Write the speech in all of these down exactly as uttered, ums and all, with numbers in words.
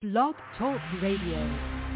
Blog Talk Radio.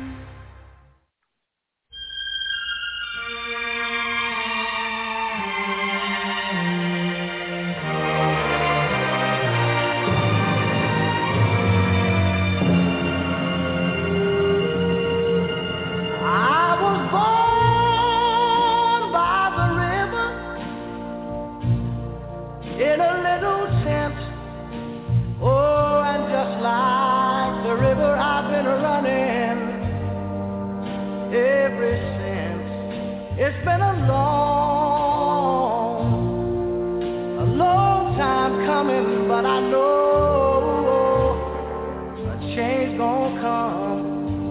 It's been a long, a long time coming, but I know a change gonna come.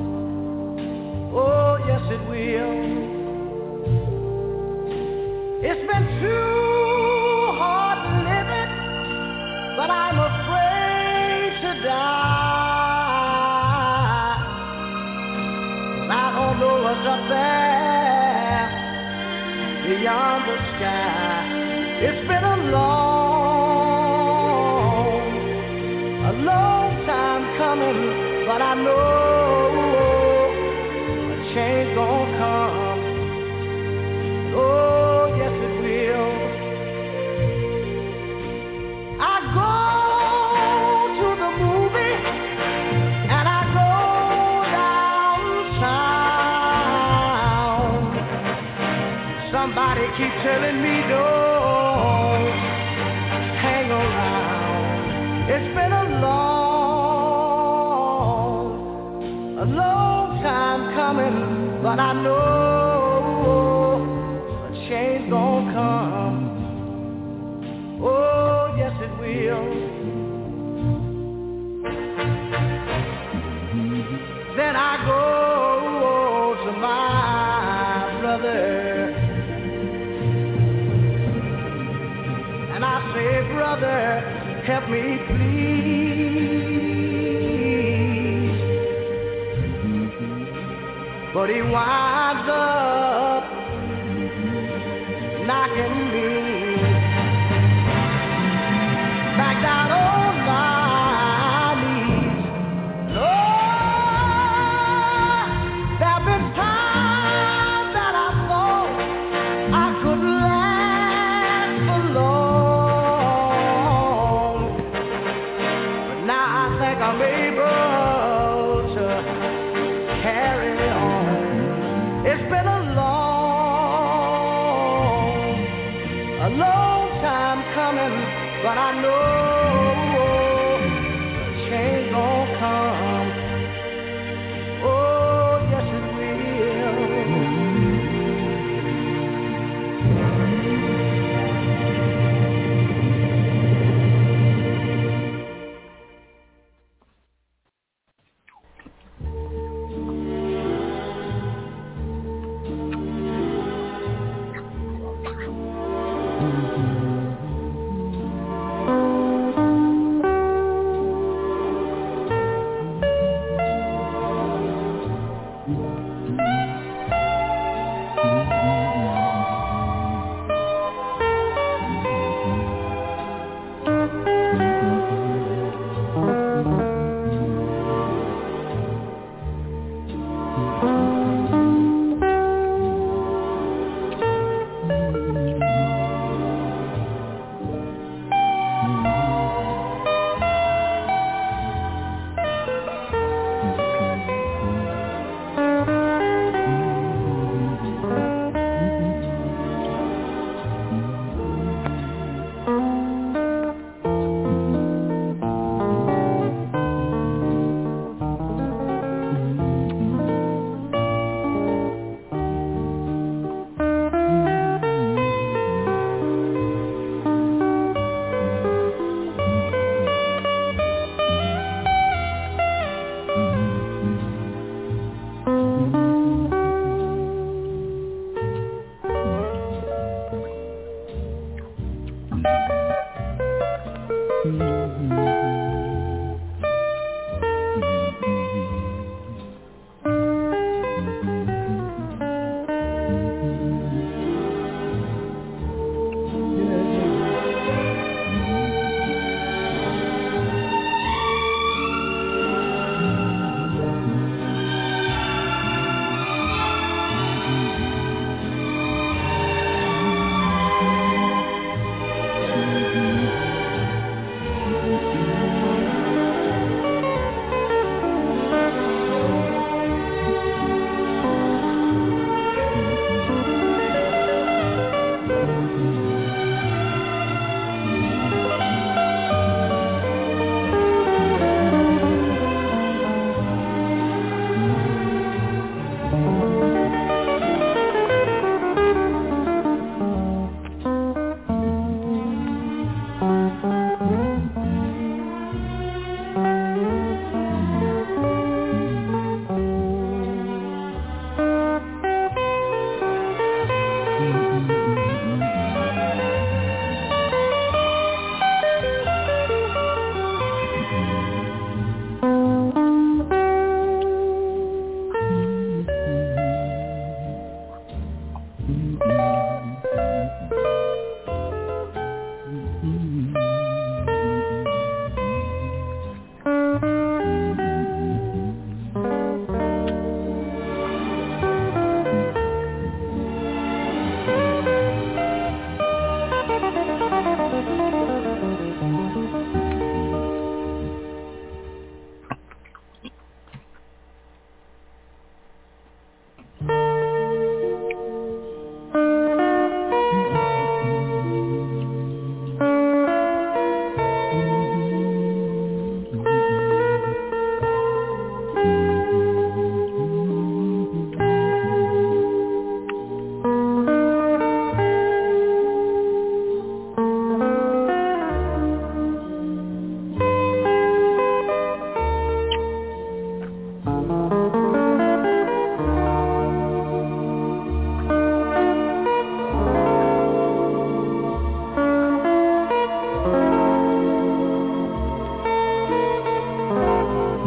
Oh, yes it will. It's been too hard living, but I'm afraid to die. I don't know what's up there beyond the sky. It's been a long, a long time coming, but I know a change gonna come. Oh, yes it will. I go to the movie and I go downtown. Somebody keep telling me don't hang around. It's been a long, a long time coming, but I know a change gonna come. Oh, yes it will. Then I go to my brother and I say, brother, help me please. But he winds up knocking me back down on my knees. Lord, there have been times that I thought I could last for long. I'm able to carry on. It's been a long, a long time coming, but I know a change gonna come. Oh, yes it will.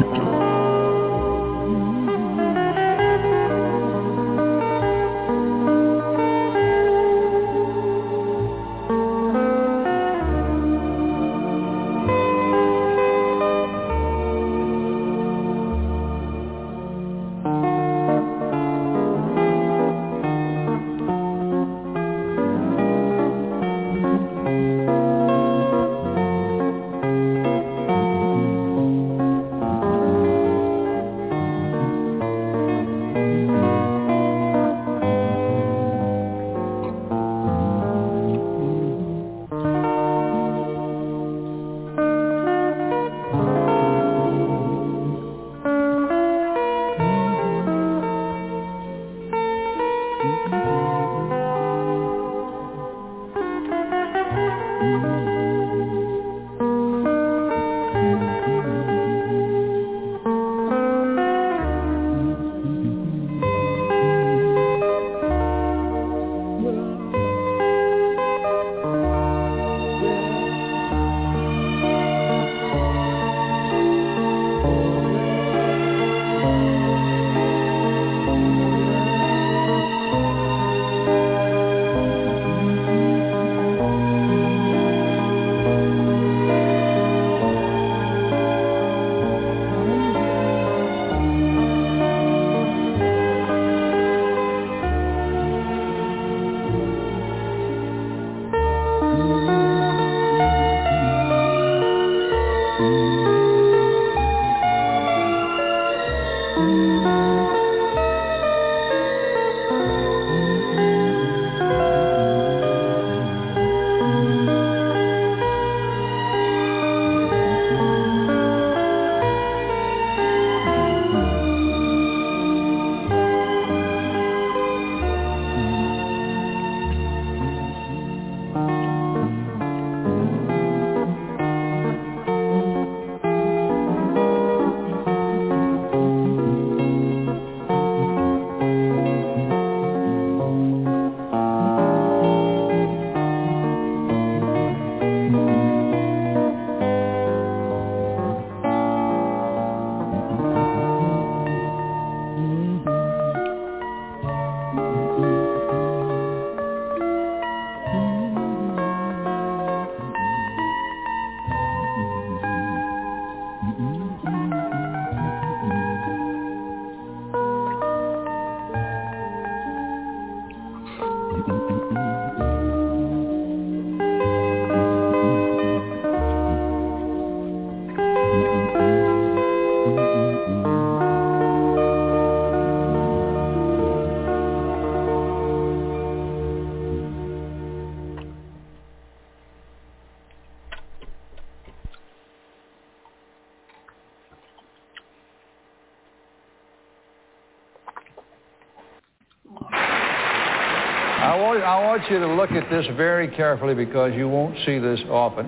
I want, I want you to look at this very carefully because you won't see this often.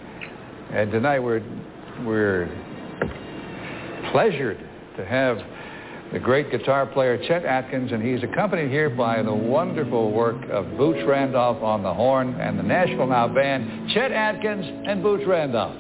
And tonight we're, we're pleasured to have the great guitar player Chet Atkins, and he's accompanied here by the wonderful work of Boots Randolph on the horn and the Nashville Now Band, Chet Atkins and Boots Randolph.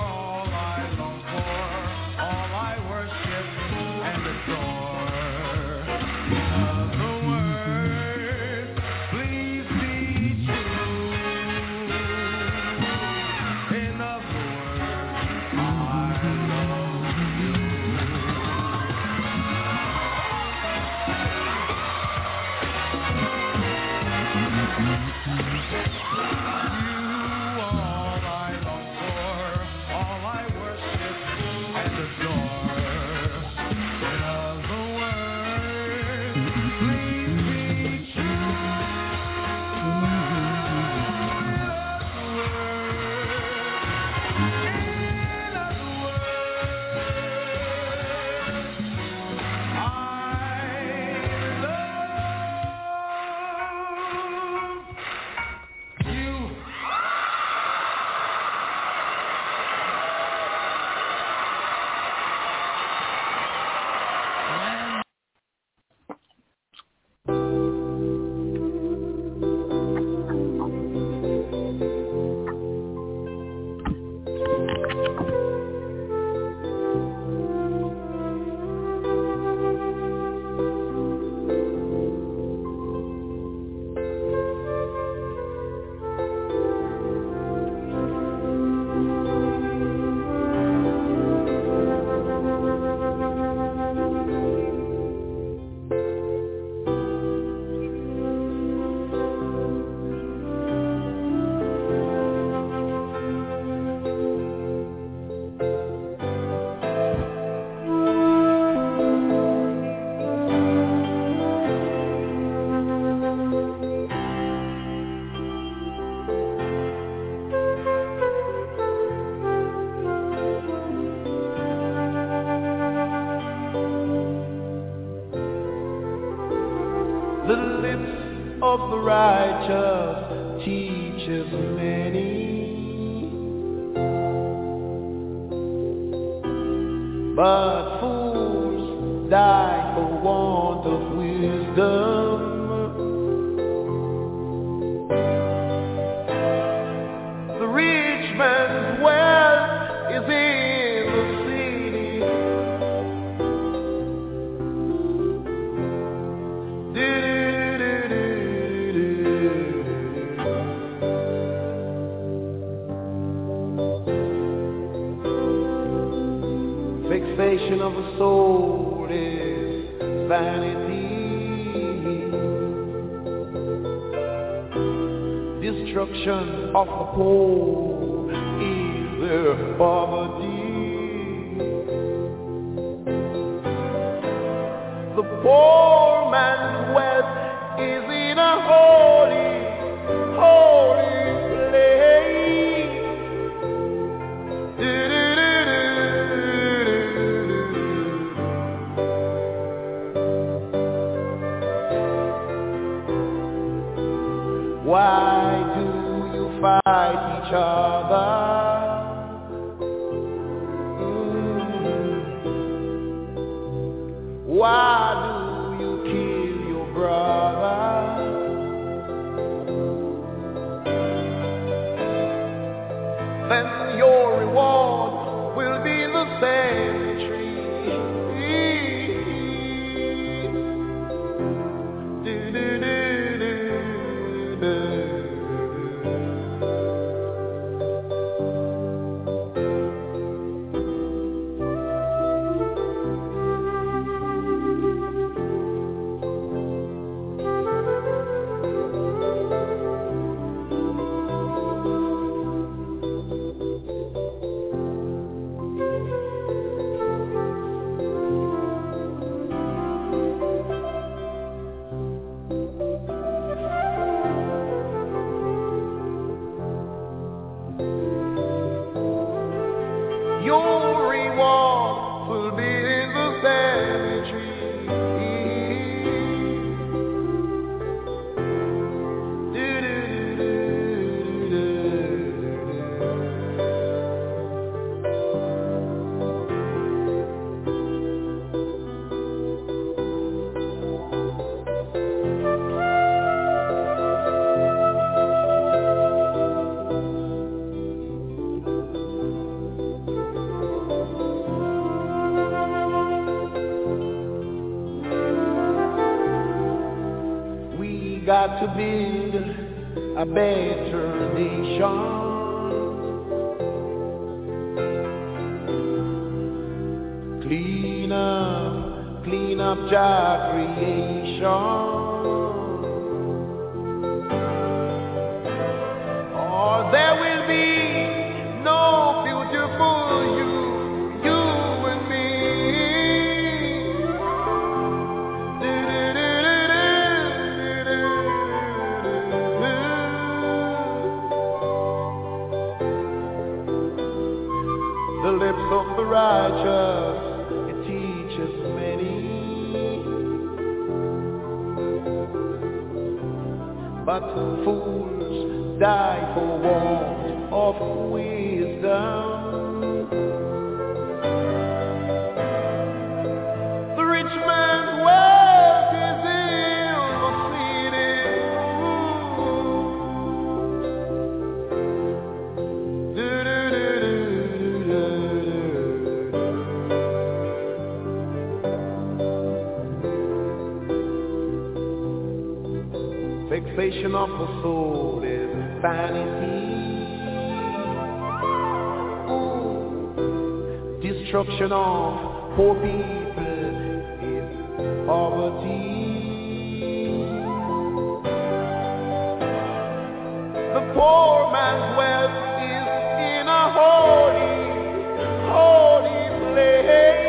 All I worship and adore. lips of the righteous teaches many, but fools die for want of wisdom. The rich man's wealth is in the city. Fixation of the soul is vanity. Destruction of the poor is their poverty. The poor man's wealth is in a holy, holy place. Why do you fight each other? Mm. Why do you kill your brother? Then your reward will be the cemetery. Your reward will be in the cemetery. Got to build a better nation. Clean up, clean up job creation. Or there will be no beautiful you, you and me. The lips of the righteous, it teaches many, but fools die for want of wisdom. The rich man's wealth is in the city. Fixation of the soul is vanity. Ooh. Destruction of poor people is poverty. The poor man's wealth is in a holy, holy place.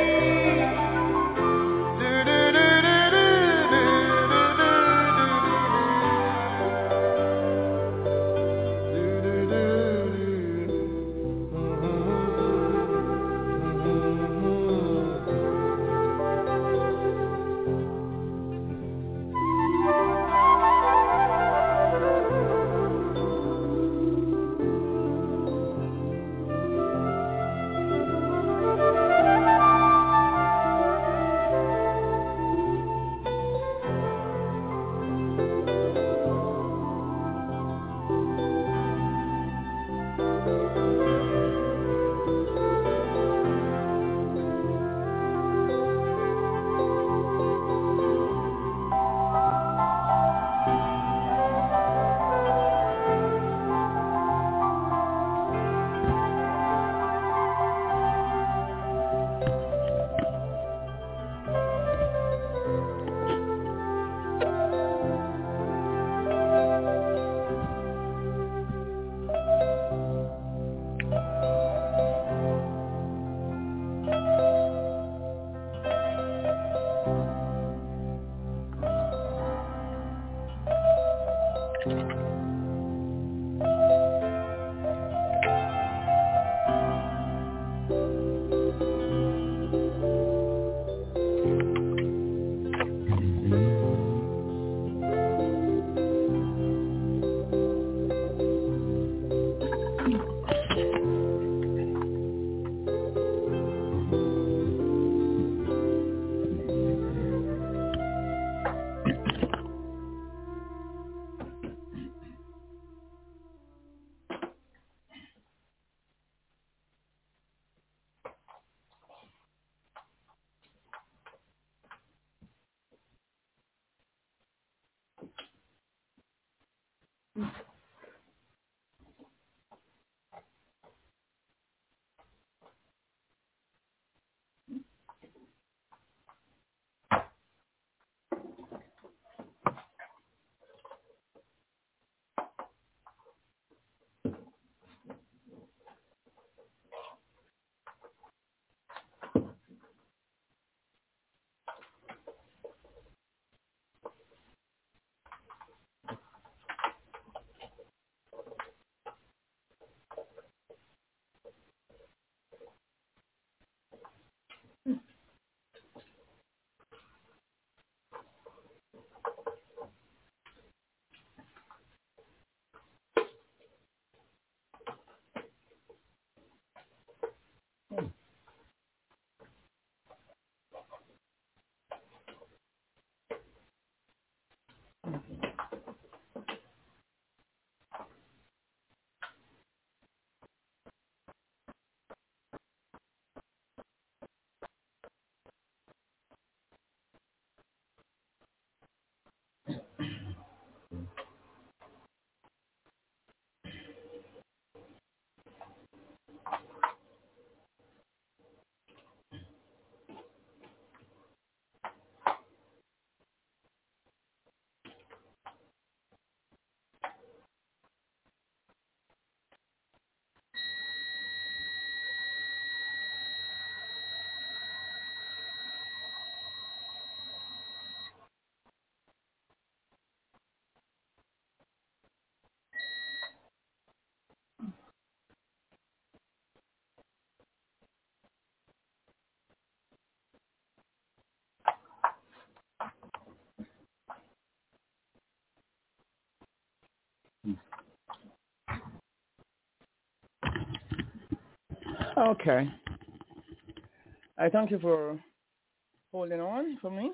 Okay. I thank you for holding on for me.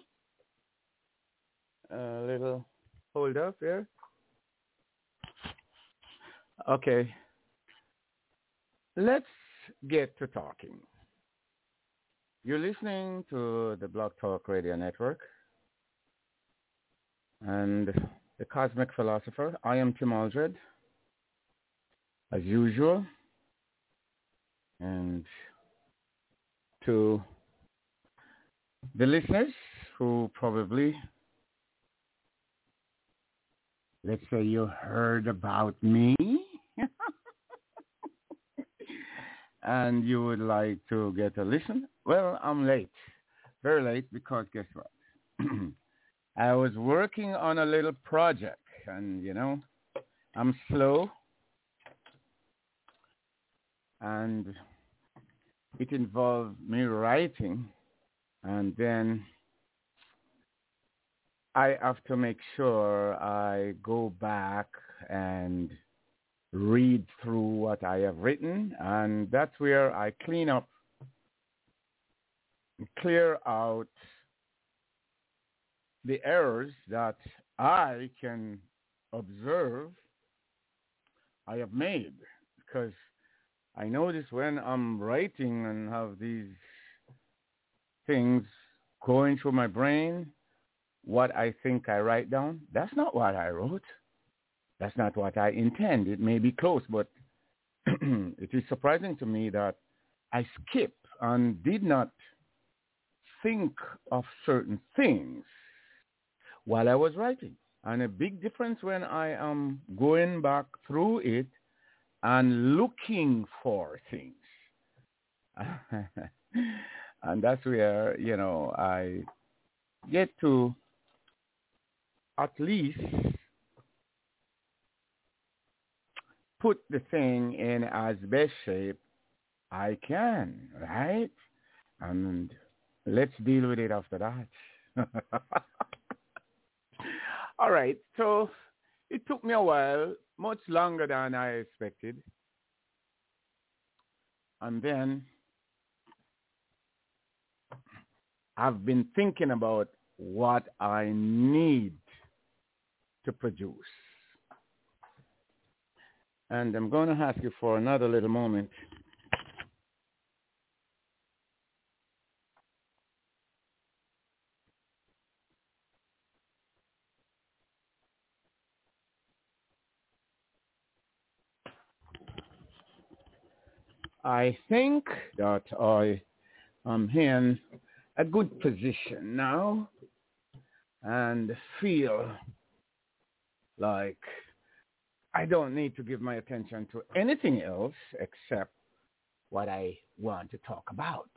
A little hold up here. Okay. Let's get to talking. You're listening to the Blog Talk Radio Network and the Cosmic Philosopher. I am Tim Aldred, as usual. And to the listeners who probably, let's say you heard about me and you would like to get a listen, well, I'm late, very late, because guess what? I was working on a little project, and, you know, I'm slow, and it involved me writing, and then I have to make sure I go back and read through what I have written, and that's where I clean up, clear out the errors that I can observe I have made, because I notice when I'm writing and have these things going through my brain, what I think I write down, that's not what I wrote. That's not what I intend. It may be close, but it is surprising to me that I skip and did not think of certain things while I was writing. And a big difference when I am going back through it and looking for things. And that's where, you know, I get to at least put the thing in as best shape I can, right? And let's deal with it after that. All right, so it took me a while, much longer than I expected. And then I've been thinking about what I need to produce. And I'm going to ask you for another little moment. I think that I am in a good position now and feel like I don't need to give my attention to anything else except what I want to talk about.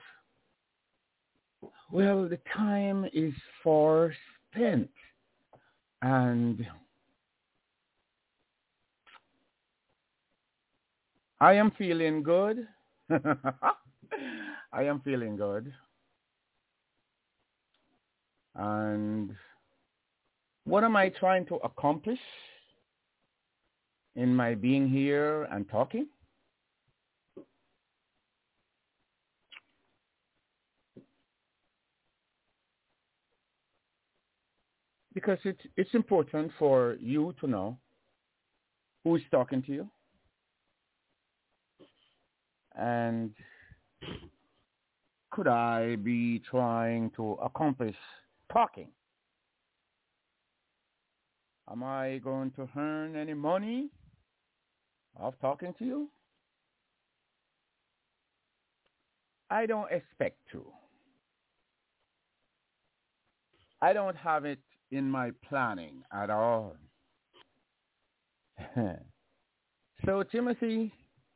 Well, the time is far spent, and I am feeling good. I am feeling good. And what am I trying to accomplish in my being here and talking? Because it's, it's important for you to know who is talking to you. And could I be trying to accomplish talking? Am I going to earn any money of talking to you? I don't expect to. I don't have it in my planning at all. So, Timothy,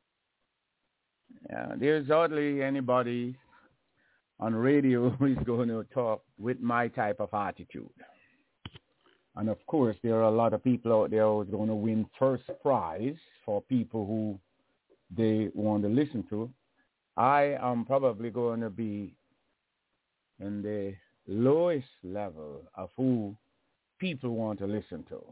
yeah, there's hardly anybody on radio who is going to talk with my type of attitude. And of course, there are a lot of people out there who's going to win first prize for people who they want to listen to. I am probably going to be in the lowest level of who people want to listen to.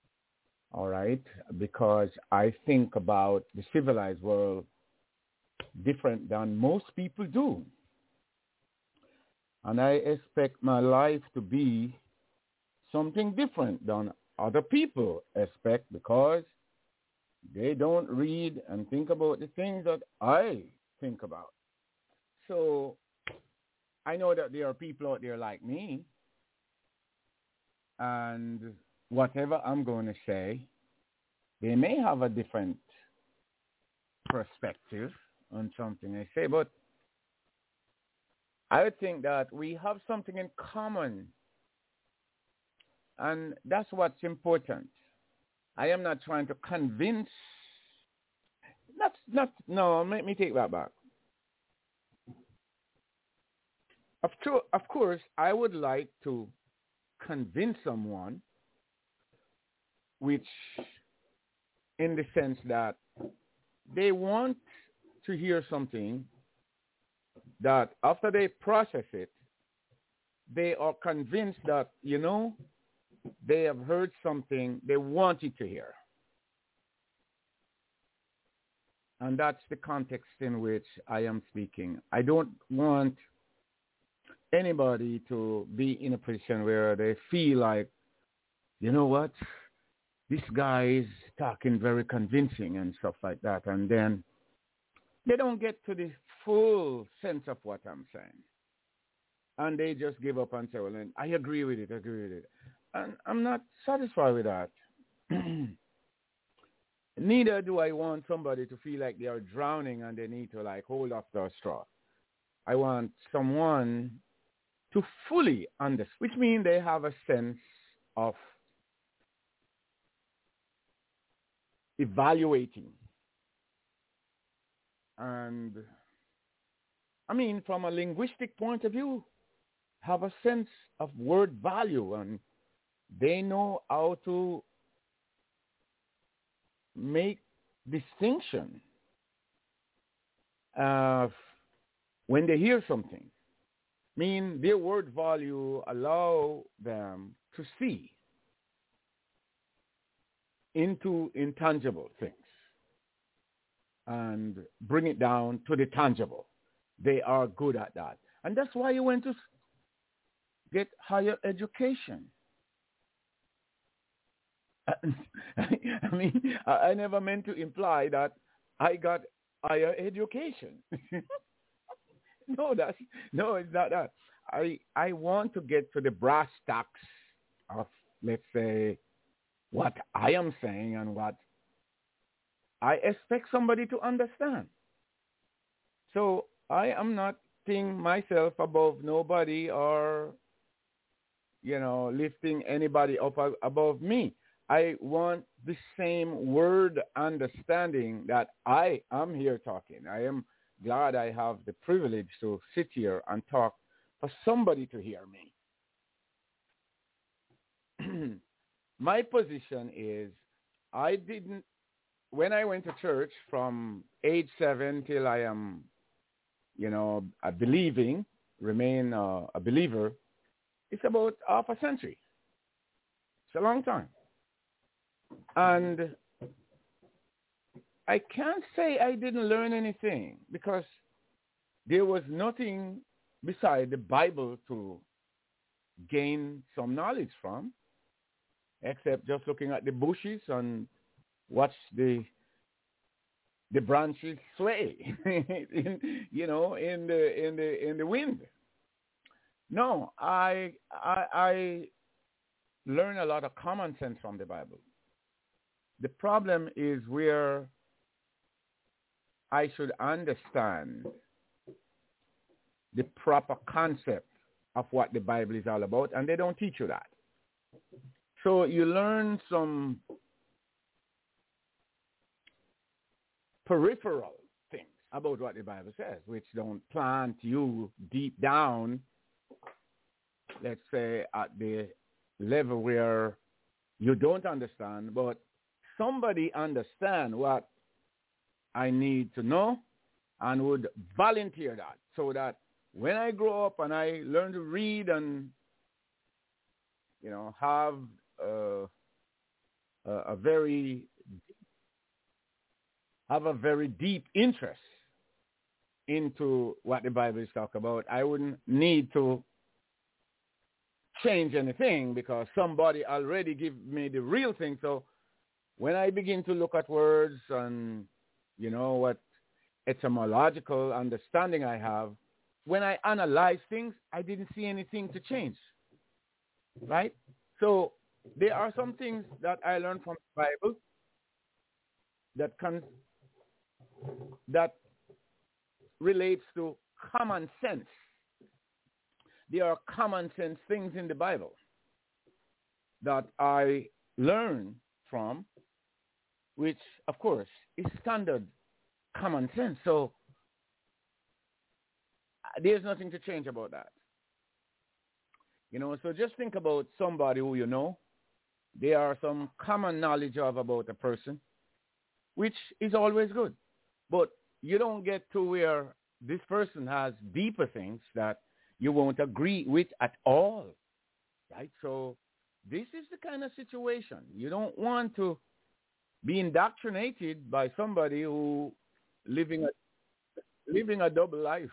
All right? Because I think about the civilized world different than most people do. And I expect my life to be something different than other people expect because they don't read and think about the things that I think about. So I know that there are people out there like me, and whatever I'm going to say, they may have a different perspective on something I say, but I think that we have something in common, and that's what's important. I am not trying to convince, not, not, no, let me take that back. Of, to, of course, I would like to convince someone, which in the sense that they want to hear something that after they process it, they are convinced that, you know, they have heard something they wanted to hear. And that's the context in which I am speaking. I don't want anybody to be in a position where they feel like, you know what, this guy is talking very convincing and stuff like that. And then they don't get to the full sense of what I'm saying. And they just give up and say, well, then I agree with it, I agree with it. And I'm not satisfied with that. Neither do I want somebody to feel like they are drowning and they need to like hold up their straw. I want someone to fully understand, which means they have a sense of evaluating. And I mean, from a linguistic point of view, have a sense of word value, and they know how to make distinction uh, when they hear something. I mean, their word value allow them to see into intangible things and bring it down to the tangible. They are good at that. And that's why you went to get higher education. I mean, I never meant to imply that I got higher education. no, that's no, it's not that. I I want to get to the brass tacks of, let's say, what I am saying and what I expect somebody to understand. So I am not thinking myself above nobody or, you know, lifting anybody up above me. I want the same word understanding that I am here talking. I am glad I have the privilege to sit here and talk for somebody to hear me. My position is I didn't, when I went to church from age seven till I am, you know, a believing, remain uh, a believer, it's about half a century. It's a long time. And I can't say I didn't learn anything because there was nothing beside the Bible to gain some knowledge from, except just looking at the bushes and watch the the branches sway, in, you know, in the in the in the wind. No, I I, I learn a lot of common sense from the Bible. The problem is where I should understand the proper concept of what the Bible is all about, and they don't teach you that. So you learn some peripheral things about what the Bible says, which don't plant you deep down, let's say, at the level where you don't understand, but somebody understand what I need to know and would volunteer that so that when I grow up and I learn to read and, you know, have uh, a, a very have a very deep interest into what the Bible is talking about, I wouldn't need to change anything because somebody already give me the real thing. So when I begin to look at words and, you know, what etymological understanding I have, when I analyze things, I didn't see anything to change, right? So there are some things that I learned from the Bible that can, that relates to common sense. There are common sense things in the Bible that I learn from, which, of course, is standard common sense. So there's nothing to change about that. You know, so just think about somebody who you know. There are some common knowledge of about a person, which is always good. But you don't get to where this person has deeper things that you won't agree with at all, right? So this is the kind of situation. You don't want to be indoctrinated by somebody who living a living a double life.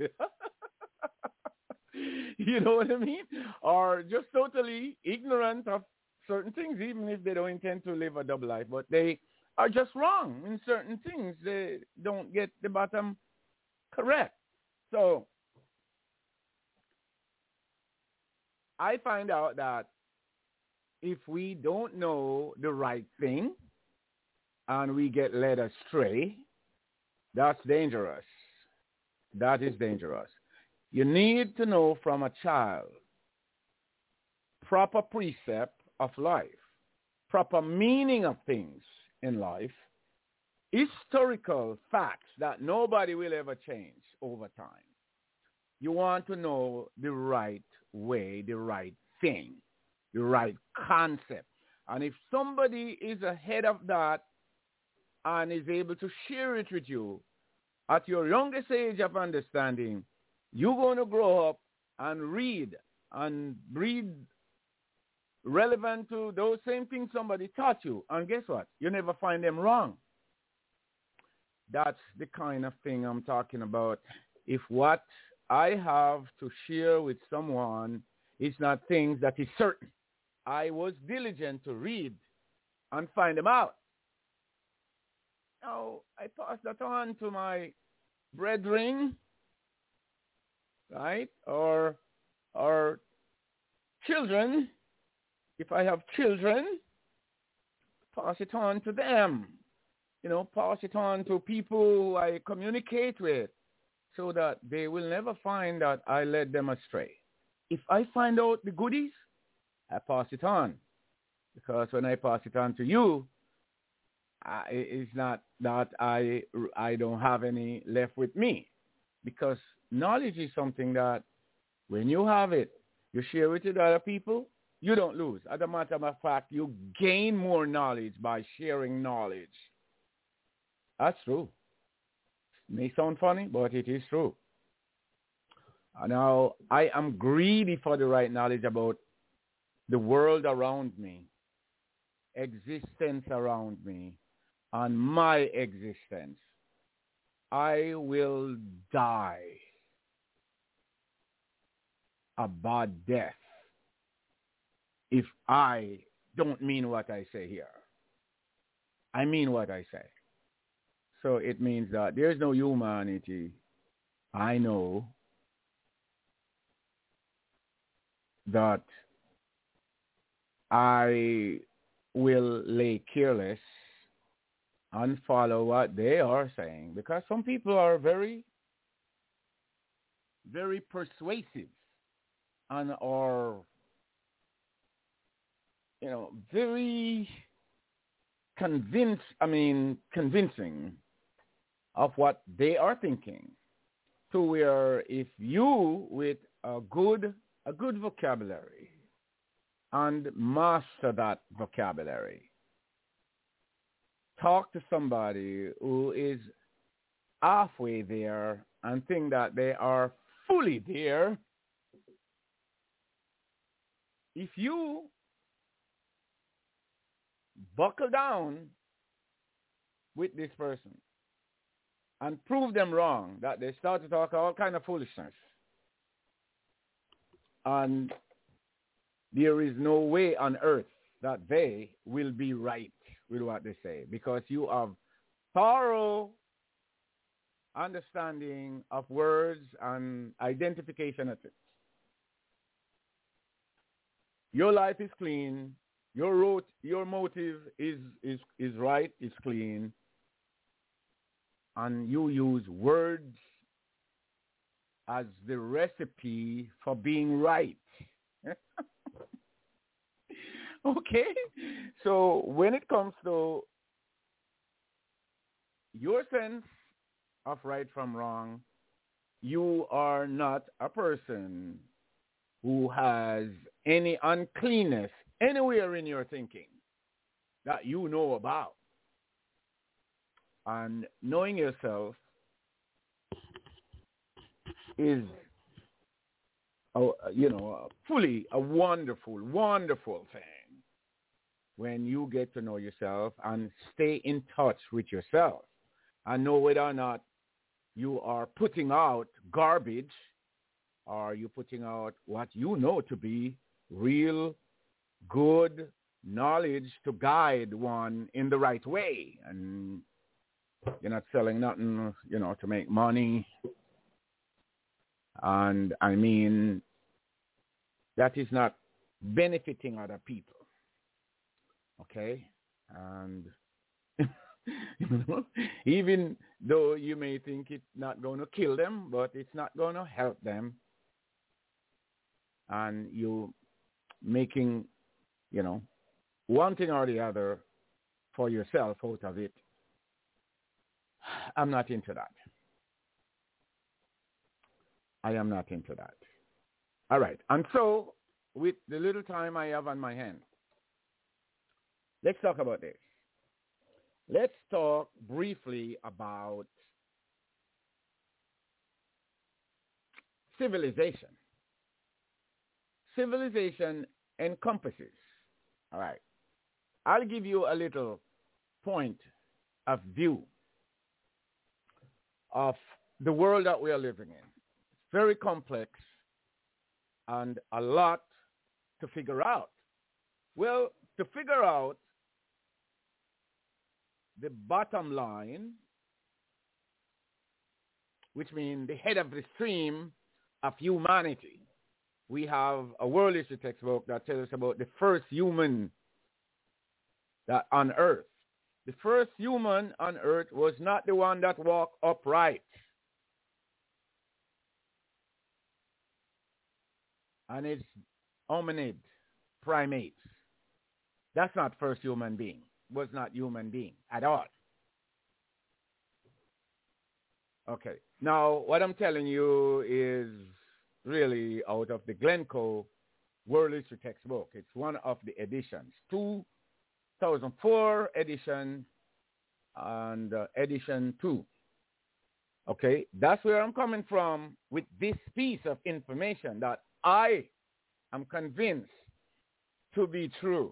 You know what I mean? Or just totally ignorant of certain things, even if they don't intend to live a double life, but they are just wrong in certain things. They don't get the bottom correct. So I find out that if we don't know the right thing and we get led astray, that's dangerous. That is dangerous. You need to know from a child proper precept of life, proper meaning of things in life, historical facts that nobody will ever change over time. You want to know the right way, the right thing, the right concept. And if somebody is ahead of that and is able to share it with you at your youngest age of understanding, you're going to grow up and read and read relevant to those same things somebody taught you. And guess what? You never find them wrong. That's the kind of thing I'm talking about. If what I have to share with someone is not things that is certain, I was diligent to read and find them out. Now, I pass that on to my brethren, right? Or, or children. If I have children, pass it on to them. You know, pass it on to people who I communicate with so that they will never find that I led them astray. If I find out the goodies, I pass it on. Because when I pass it on to you, I, it's not that I, I don't have any left with me. Because knowledge is something that when you have it, you share it with other people, you don't lose. As a matter of fact, you gain more knowledge by sharing knowledge. That's true. It may sound funny, but it is true. Now, I am greedy for the right knowledge about the world around me, existence around me, and my existence. I will die a bad death if I don't mean what I say here. I mean what I say. So it means that there's no humanity I know that I will lay careless and follow what they are saying, because some people are very, very persuasive and are, you know, very convinced, I mean, convincing of what they are thinking, to where if you, with a good, a good vocabulary and master that vocabulary, talk to somebody who is halfway there and think that they are fully there, if you buckle down with this person and prove them wrong, that they start to talk all kind of foolishness. And there is no way on earth that they will be right with what they say, because you have thorough understanding of words and identification of it. Your life is clean. Your road, your motive is, is, is right, is clean. And you use words as the recipe for being right. Okay? So when it comes to your sense of right from wrong, you are not a person who has any uncleanness anywhere in your thinking that you know about. And knowing yourself is, a, you know, fully a wonderful, wonderful thing when you get to know yourself and stay in touch with yourself and know whether or not you are putting out garbage or you're putting out what you know to be real, good knowledge to guide one in the right way. And you're not selling nothing, you know, to make money. And I mean, that is not benefiting other people. Okay? And you know, even though you may think it's not going to kill them, but it's not going to help them. And you making, you know, one thing or the other for yourself out of it. I'm not into that. I am not into that. All right. And so, with the little time I have on my hand, let's talk about this. Let's talk briefly about civilization. Civilization encompasses. All right. I'll give you a little point of view of the world that we are living in. It's very complex and a lot to figure out. Well, to figure out the bottom line, which means the head of the stream of humanity, we have a world history textbook that tells us about the first human that on earth. The first human on earth was not the one that walked upright. And it's hominid, primates. That's not first human being. Was not human being at all. Okay. Now, what I'm telling you is really out of the Glencoe World History textbook. It's one of the editions. two thousand four edition and uh, edition two. Okay, that's where I'm coming from with this piece of information that I am convinced to be true.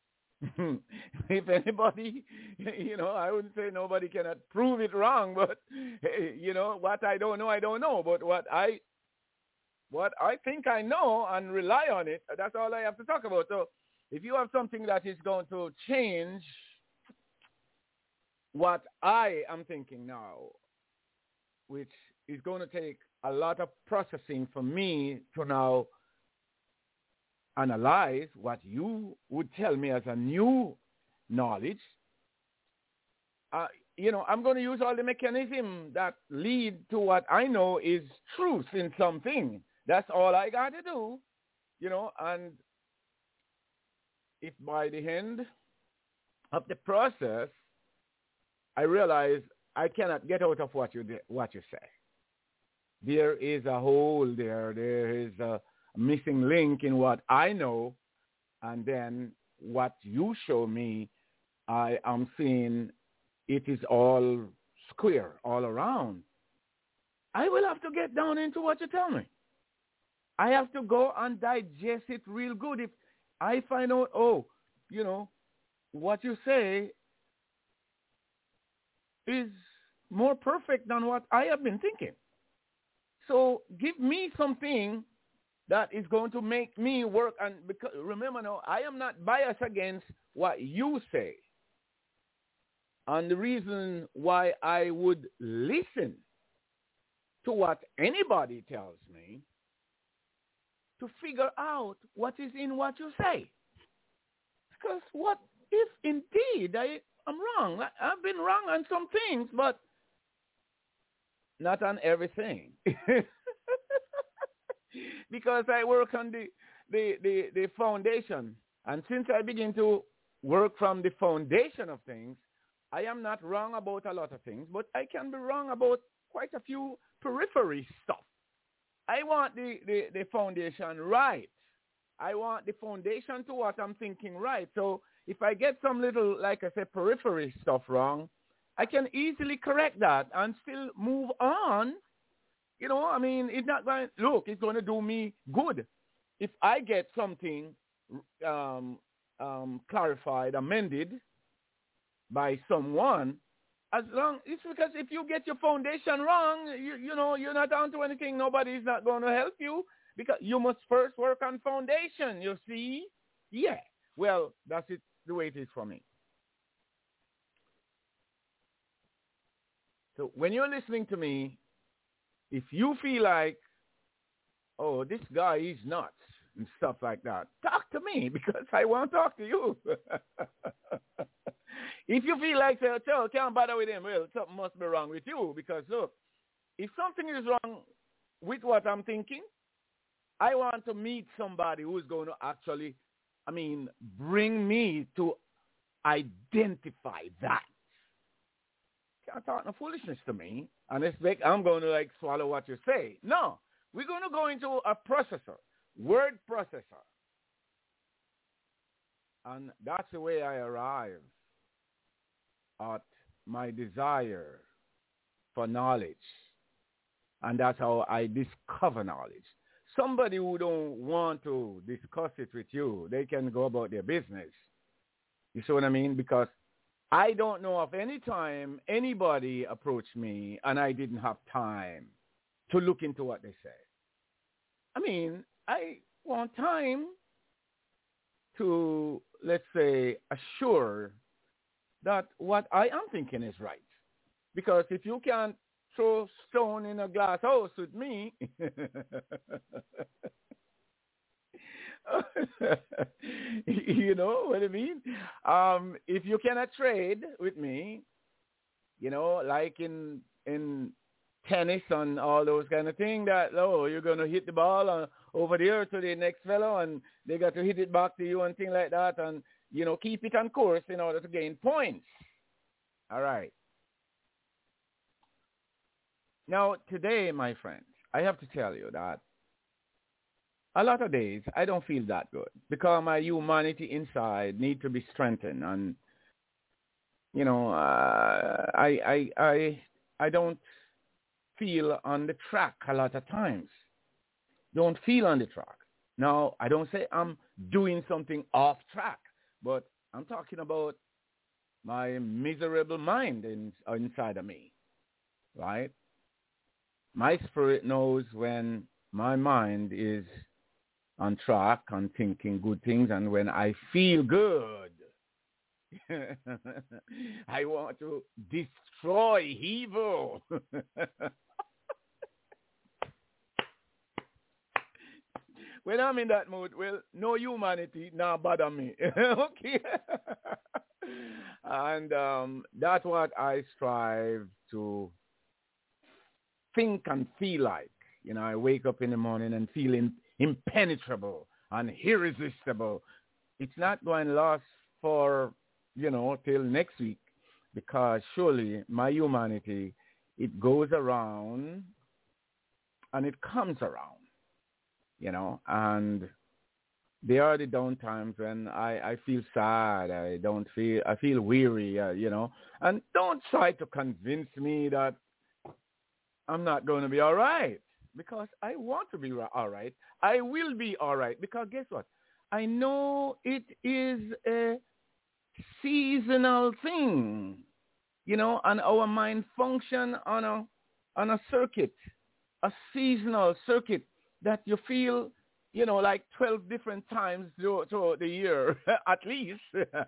If anybody, you know, I wouldn't say nobody cannot prove it wrong, but, you know, what I don't know, I don't know. But what I, what I think I know and rely on it, that's all I have to talk about. So if you have something that is going to change what I am thinking now, which is going to take a lot of processing for me to now analyze what you would tell me as a new knowledge, uh, you know, I'm going to use all the mechanisms that lead to what I know is truth in something. That's all I got to do, you know, and if by the end of the process, I realize I cannot get out of what you what you say. There is a hole there. There is a missing link in what I know, and then what you show me, I am seeing it is all square all around. I will have to get down into what you tell me. I have to go and digest it real good. If I find out, oh, you know, what you say is more perfect than what I have been thinking. So give me something that is going to make me work. And because, remember now, I am not biased against what you say. And the reason why I would listen to what anybody tells me to figure out what is in what you say. Because what if indeed I am wrong? I've been wrong on some things, but not on everything. Because I work on the, the, the, the foundation. And since I begin to work from the foundation of things, I am not wrong about a lot of things, but I can be wrong about quite a few periphery stuff. I want the, the, the foundation right. I want the foundation to what I'm thinking right. So if I get some little, like I said, periphery stuff wrong, I can easily correct that and still move on. You know, I mean, it's not going, look, it's going to do me good. If I get something um, um, clarified, amended by someone, as long, it's because if you get your foundation wrong, you, you know, you're not onto anything. Nobody's not going to help you because you must first work on foundation, you see? Yeah. Well, that's it, the way it is for me. So when you're listening to me, if you feel like, oh, this guy is nuts and stuff like that, talk to me because I won't talk to you. If you feel like, say, oh, can't bother with him, well, something must be wrong with you because, look, if something is wrong with what I'm thinking, I want to meet somebody who's going to actually, I mean, bring me to identify that. Can't talk no foolishness to me and expect I'm going to, like, swallow what you say. No, we're going to go into a processor, word processor. And that's the way I arrive at my desire for knowledge. And that's how I discover knowledge. Somebody who don't want to discuss it with you, they can go about their business. You see what I mean? Because I don't know of any time anybody approached me and I didn't have time to look into what they say. I mean, I want time to, let's say, assure that what I am thinking is right. Because if you can't throw stone in a glass house with me, you know what I mean? Um, if you cannot trade with me, you know, like in in tennis and all those kind of things, that, oh, you're going to hit the ball uh, over there to the next fellow and they got to hit it back to you and things like that and, you know, keep it on course in order to gain points. All right. Now, today, my friends, I have to tell you that a lot of days I don't feel that good because my humanity inside needs to be strengthened. And, you know, uh, I, I, I, I don't feel on the track a lot of times. Don't feel on the track. Now, I don't say I'm doing something off track, but I'm talking about my miserable mind in, inside of me, right? My spirit knows when my mind is on track and thinking good things, and when I feel good, I want to destroy evil. When I'm in that mood, well, no humanity, now bother me. Okay? And um, that's what I strive to think and feel like. You know, I wake up in the morning and feel in, impenetrable and irresistible. It's not going to last for, you know, till next week, because surely my humanity, it goes around and it comes around, you know, and there are the down times when I, I feel sad, I don't feel, I feel weary, uh, you know, and don't try to convince me that I'm not going to be all right, because I want to be all right. I will be all right, because guess what? I know it is a seasonal thing. you know, and our mind function on a on a circuit, a seasonal circuit that you feel, you know, like twelve different times through, throughout the year, at least.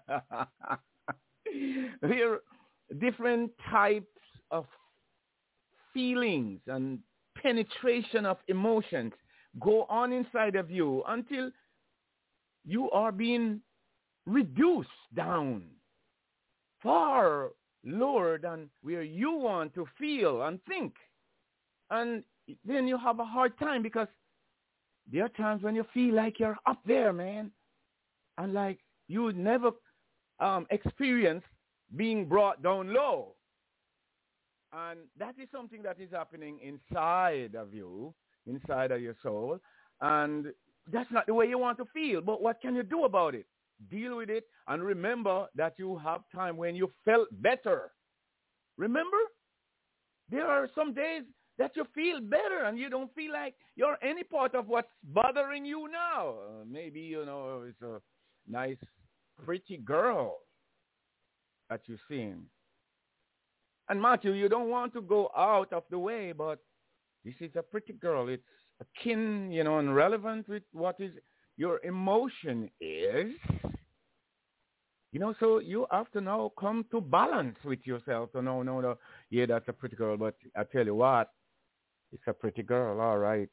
There are different types of feelings and penetration of emotions go on inside of you until you are being reduced down far lower than where you want to feel and think. And then you have a hard time because there are times when you feel like you're up there, man, and like you would never um, experience being brought down low. And that is something that is happening inside of you, inside of your soul. And that's not the way you want to feel. But what can you do about it? Deal with it and remember that you have time when you felt better. Remember? There are some days that you feel better and you don't feel like you're any part of what's bothering you now. Uh, maybe, you know, it's a nice, pretty girl that you're seeing. And Matthew, you don't want to go out of the way, but this is a pretty girl. It's akin, you know, and relevant with what is your emotion is. You know, so you have to now come to balance with yourself. So no, no, no. Yeah, that's a pretty girl, but I tell you what, it's a pretty girl, all right.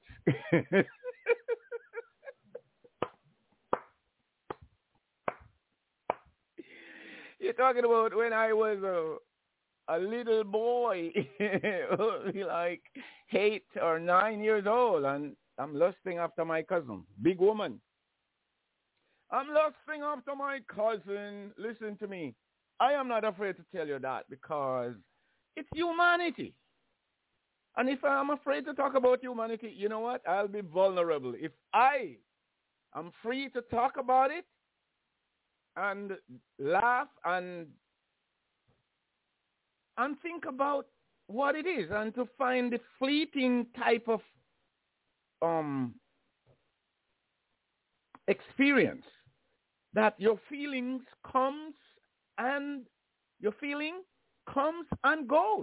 You're talking about when I was a a little boy, like eight or nine years old, and I'm lusting after my cousin, big woman. I'm lusting after my cousin. Listen to me. I am not afraid to tell you that because it's humanity. And if I'm afraid to talk about humanity, you know what? I'll be vulnerable. If I am free to talk about it and laugh and and think about what it is and to find the fleeting type of um, experience that your feelings comes and your feeling comes and goes.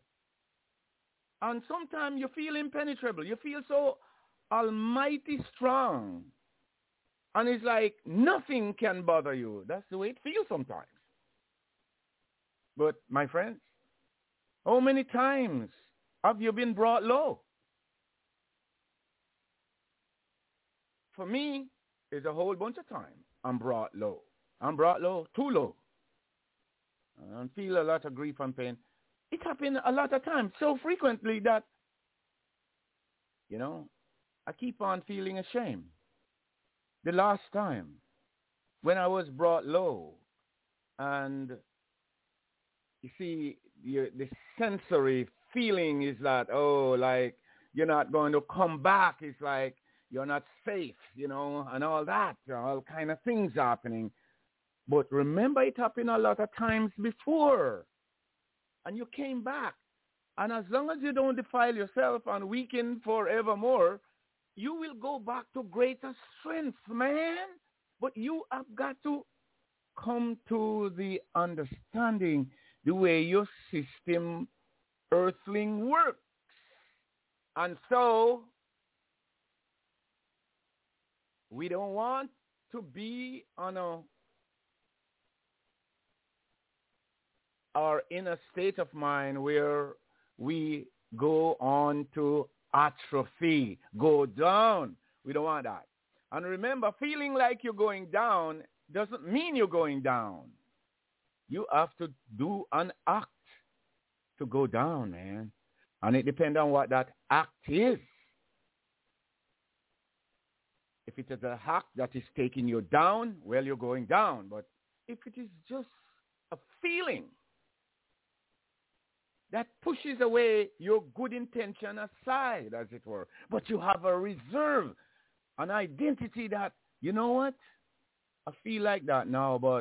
And sometimes you feel impenetrable. You feel so almighty strong. And it's like nothing can bother you. That's the way it feels sometimes. But my friends, how many times have you been brought low? For me, it's a whole bunch of times I'm brought low. I'm brought low, too low. I feel a lot of grief and pain. It happened a lot of times, so frequently that, you know, I keep on feeling ashamed. The last time when I was brought low and you see, the, the sensory feeling is that, oh, like, you're not going to come back. It's like you're not safe, you know, and all that, all kind of things happening. But remember, it happened a lot of times before, and you came back. And as long as you don't defile yourself and weaken forevermore, you will go back to greater strength, man. But you have got to come to the understanding the way your system, earthling, works. And so, we don't want to be on a, or in a state of mind where we go on to atrophy, go down. We don't want that. And remember, feeling like you're going down doesn't mean you're going down. You have to do an act to go down, man. And it depends on what that act is. If it is a act that is taking you down, well, you're going down. But if it is just a feeling that pushes away your good intention aside, as it were, but you have a reserve, an identity that, you know what, I feel like that now, but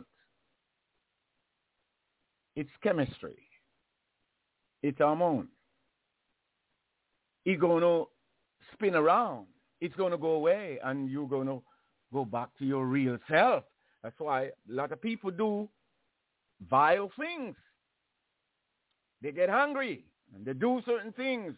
it's chemistry. It's hormone. It's going to spin around. It's going to go away, and you're going to go back to your real self. That's why a lot of people do vile things. They get hungry and they do certain things.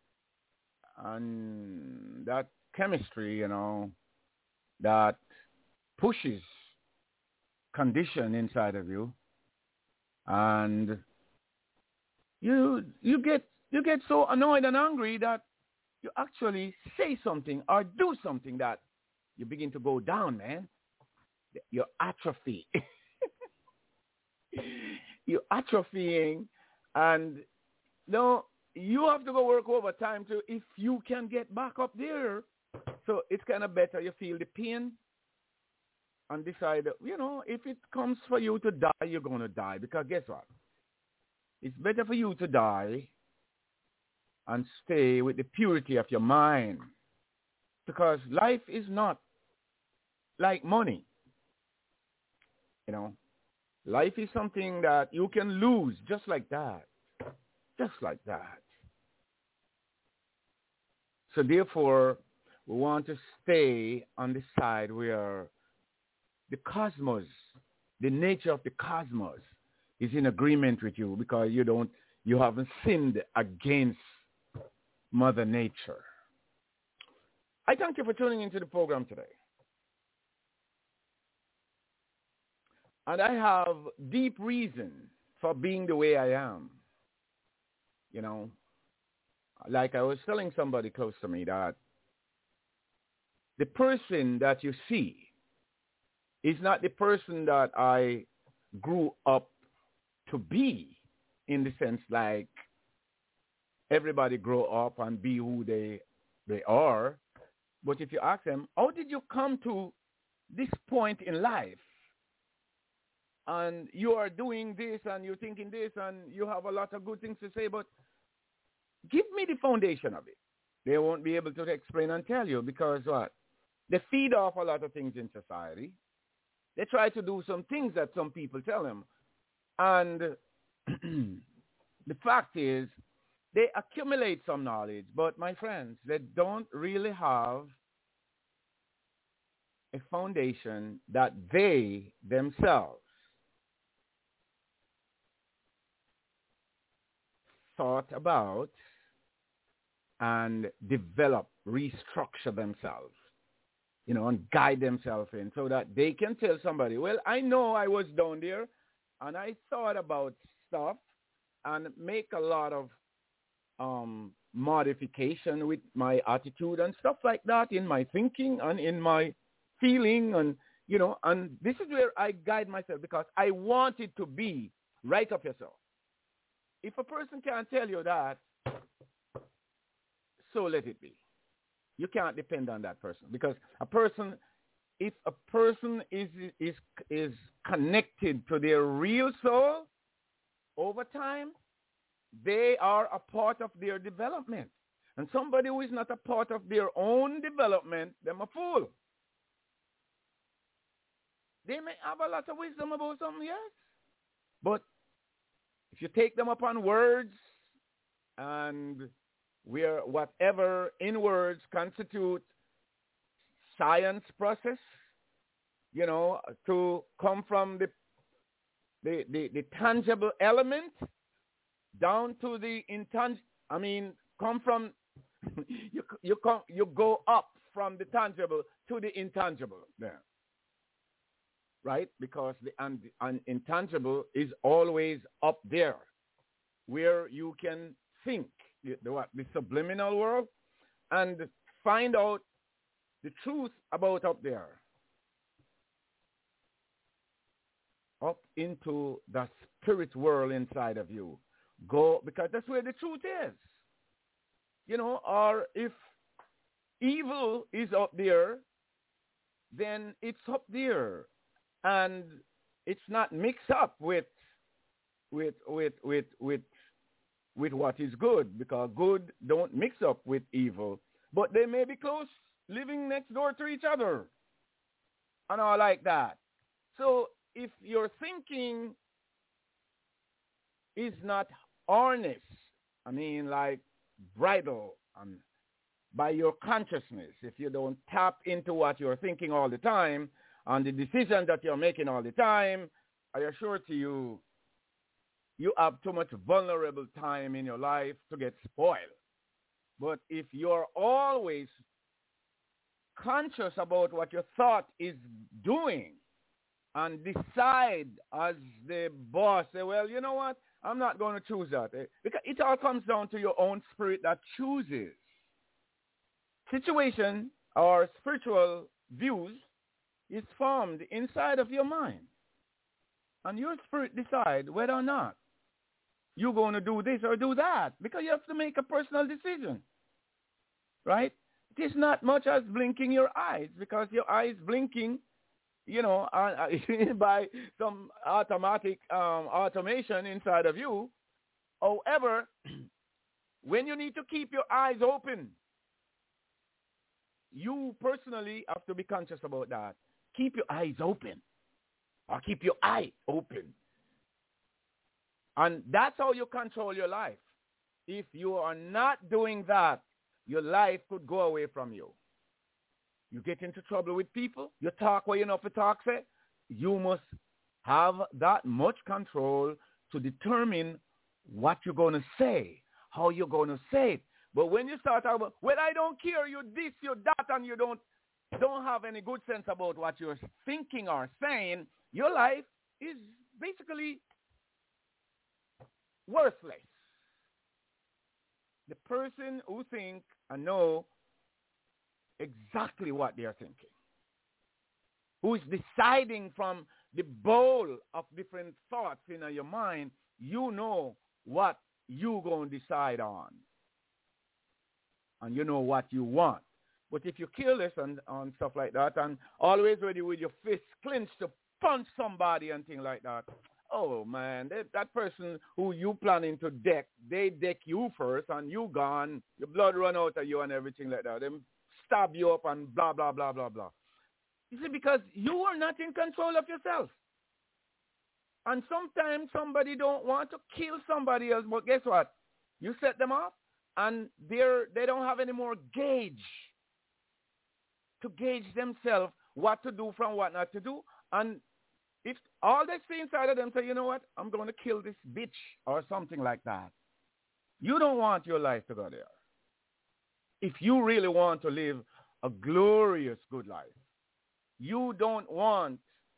And that chemistry, you know, that pushes condition inside of you. And you you get you get so annoyed and angry that you actually say something or do something that you begin to go down, man. You're atrophy. You're atrophying, and no, you have to go work overtime to if you can get back up there. So it's kind of better you feel the pain and decide, you know, if it comes for you to die, you're going to die. Because guess what? It's better for you to die and stay with the purity of your mind. Because life is not like money. You know, life is something that you can lose just like that. Just like that. So therefore, we want to stay on the side where the cosmos, the nature of the cosmos is in agreement with you because you don't, you haven't sinned against Mother Nature. I thank you for tuning into the program today. And I have deep reason for being the way I am. You know, like I was telling somebody close to me that the person that you see is not the person that I grew up to be, in the sense like everybody grow up and be who they they are. But if you ask them, how did you come to this point in life? And you are doing this and you're thinking this and you have a lot of good things to say, but give me the foundation of it. They won't be able to explain and tell you because what? They feed off a lot of things in society. They try to do some things that some people tell them. And the fact is, they accumulate some knowledge, but my friends, they don't really have a foundation that they themselves thought about and develop, restructure themselves, you know, and guide themselves in so that they can tell somebody, well, I know I was down there and I thought about stuff and make a lot of um, modification with my attitude and stuff like that in my thinking and in my feeling and, you know, and this is where I guide myself because I want it to be right up yourself. If a person can't tell you that, so let it be. You can't depend on that person because a person, if a person is is is connected to their real soul over time, they are a part of their development. And somebody who is not a part of their own development, they're a fool. They may have a lot of wisdom about something, yes. But if you take them upon words and where whatever in words constitute science process, you know, to come from the the, the, the tangible element down to the intangible, I mean, come from, you you come, you go up from the tangible to the intangible there. Right? Because the un, un, intangible is always up there where you can think, the, the, what, the subliminal world, and find out the truth about up there. Up into the spirit world inside of you. Go, because that's where the truth is. You know, or if evil is up there, then it's up there. And it's not mixed up with with with with with with what is good, because good don't mix up with evil. But they may be close, living next door to each other. And all like that. So if your thinking is not harnessed, I mean like bridled um, by your consciousness, if you don't tap into what you're thinking all the time, and the decision that you're making all the time, I assure to you, you have too much vulnerable time in your life to get spoiled. But if you're always conscious about what your thought is doing and decide as the boss, say, well, you know what? I'm not going to choose that. Because it all comes down to your own spirit that chooses. Situation or spiritual views is formed inside of your mind. And your spirit decide whether or not you're going to do this or do that. Because you have to make a personal decision. Right? It is not much as blinking your eyes, because your eyes blinking, you know, uh, by some automatic um, automation inside of you. However, when you need to keep your eyes open, you personally have to be conscious about that. Keep your eyes open, or keep your eye open. And that's how you control your life. If you are not doing that, your life could go away from you. You get into trouble with people. You talk where you know to talk, say. You must have that much control to determine what you're going to say, how you're going to say it. But when you start talking about, well, I don't care, you this, you that, and you don't, don't have any good sense about what you're thinking or saying, your life is basically worthless. The person who thinks and know exactly what they are thinking, who is deciding from the bowl of different thoughts in your mind, you know what you're going to decide on. And you know what you want. But if you're careless and, and stuff like that, and always ready with your fist clenched to punch somebody and things like that, oh, man, that, that person who you planning to deck, they deck you first, and you gone, your blood run out of you and everything like that. They stab you up and blah, blah, blah, blah, blah. You see, because you are not in control of yourself. And sometimes somebody don't want to kill somebody else, but guess what? You set them off, and they're, they don't have any more gauge to gauge themselves what to do from what not to do. And if all they see inside of them say, you know what, I'm going to kill this bitch or something like that, you don't want your life to go there. If you really want to live a glorious good life, you don't want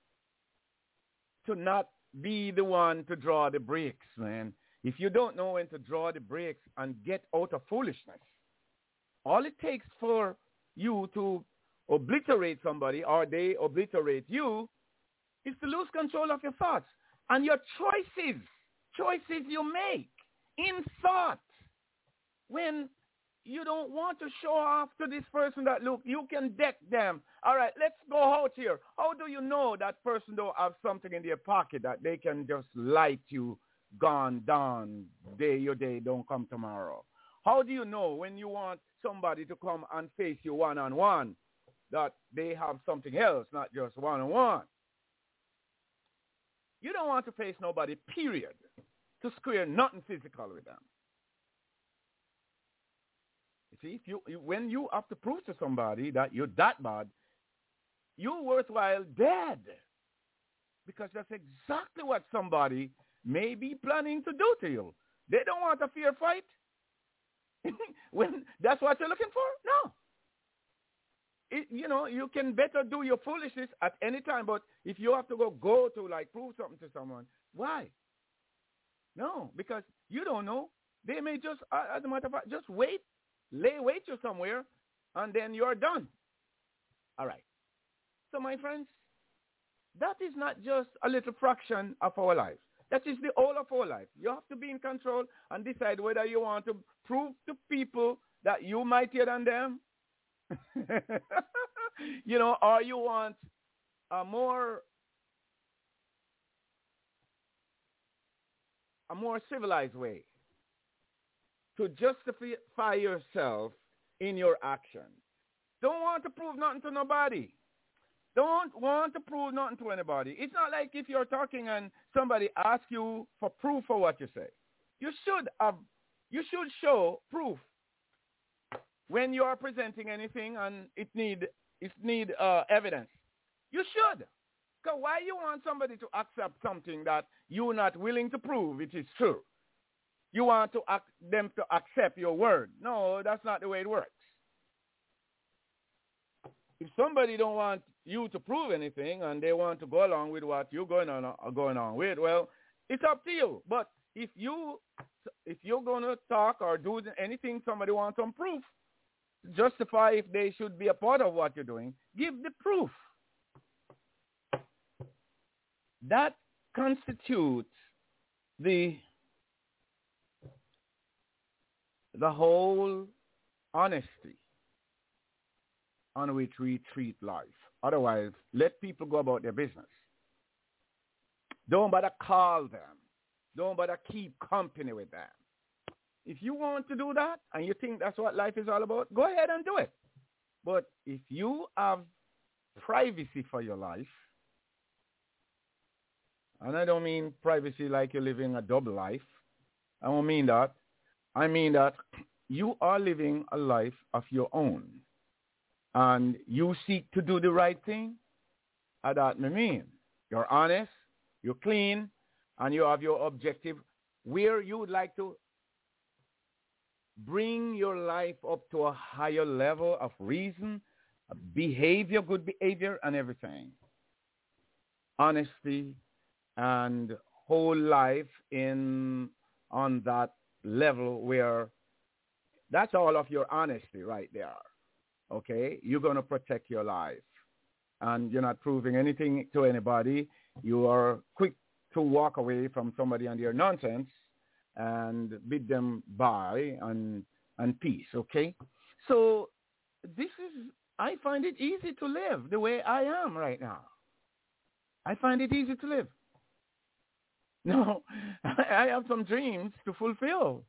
to not be the one to draw the brakes, man. If you don't know when to draw the brakes and get out of foolishness, all it takes for you to obliterate somebody or they obliterate you is to lose control of your thoughts and your choices, choices you make in thought. When you don't want to show off to this person that, look, you can deck them. All right, let's go out here. How do you know that person don't have something in their pocket that they can just light you, gone down, day your day, don't come tomorrow? How do you know when you want somebody to come and face you one-on-one that they have something else, not just one-on-one? You don't want to face nobody, period, to square nothing physical with them. You see, if you, you, when you have to prove to somebody that you're that bad, you're worthwhile dead. Because that's exactly what somebody may be planning to do to you. They don't want a fair fight. When that's what you're looking for? No. It, you know, you can better do your foolishness at any time, but if you have to go, go to, like, prove something to someone, why? No, because you don't know. They may just, uh, as a matter of fact, just wait, lay wait you somewhere, and then you're done. All right. So, my friends, that is not just a little fraction of our life. That is the whole of our life. You have to be in control and decide whether you want to prove to people that you mightier than them, you know, or you want a more a more civilized way to justify yourself in your actions. Don't want to prove nothing to nobody. Don't want to prove nothing to anybody. It's not like if you're talking and somebody asks you for proof for what you say. You should have, you should show proof when you are presenting anything and it need it need uh, evidence. You should. Because why you want somebody to accept something that you're not willing to prove it is true? You want to ac- them to accept your word. No, that's not the way it works. If somebody don't want you to prove anything and they want to go along with what you're going on uh, going on with, well, it's up to you. But if you if you're going to talk or do anything somebody wants some proof, justify if they should be a part of what you're doing, give the proof. That constitutes the the whole honesty on which we treat life. Otherwise, let people go about their business. Don't bother call them. Don't bother keep company with them. If you want to do that and you think that's what life is all about, go ahead and do it. But if you have privacy for your life, and I don't mean privacy like you're living a double life. I don't mean that. I mean that you are living a life of your own. And you seek to do the right thing. And that may mean you're honest, you're clean, and you have your objective where you would like to bring your life up to a higher level of reason, behavior, good behavior, and everything. Honesty and whole life in on that level where that's all of your honesty right there. Okay? You're going to protect your life. And you're not proving anything to anybody. You are quick to walk away from somebody and their nonsense and bid them bye and, and peace. Okay? So this is, I find it easy to live the way I am right now. I find it easy to live. No, I have some dreams to fulfill.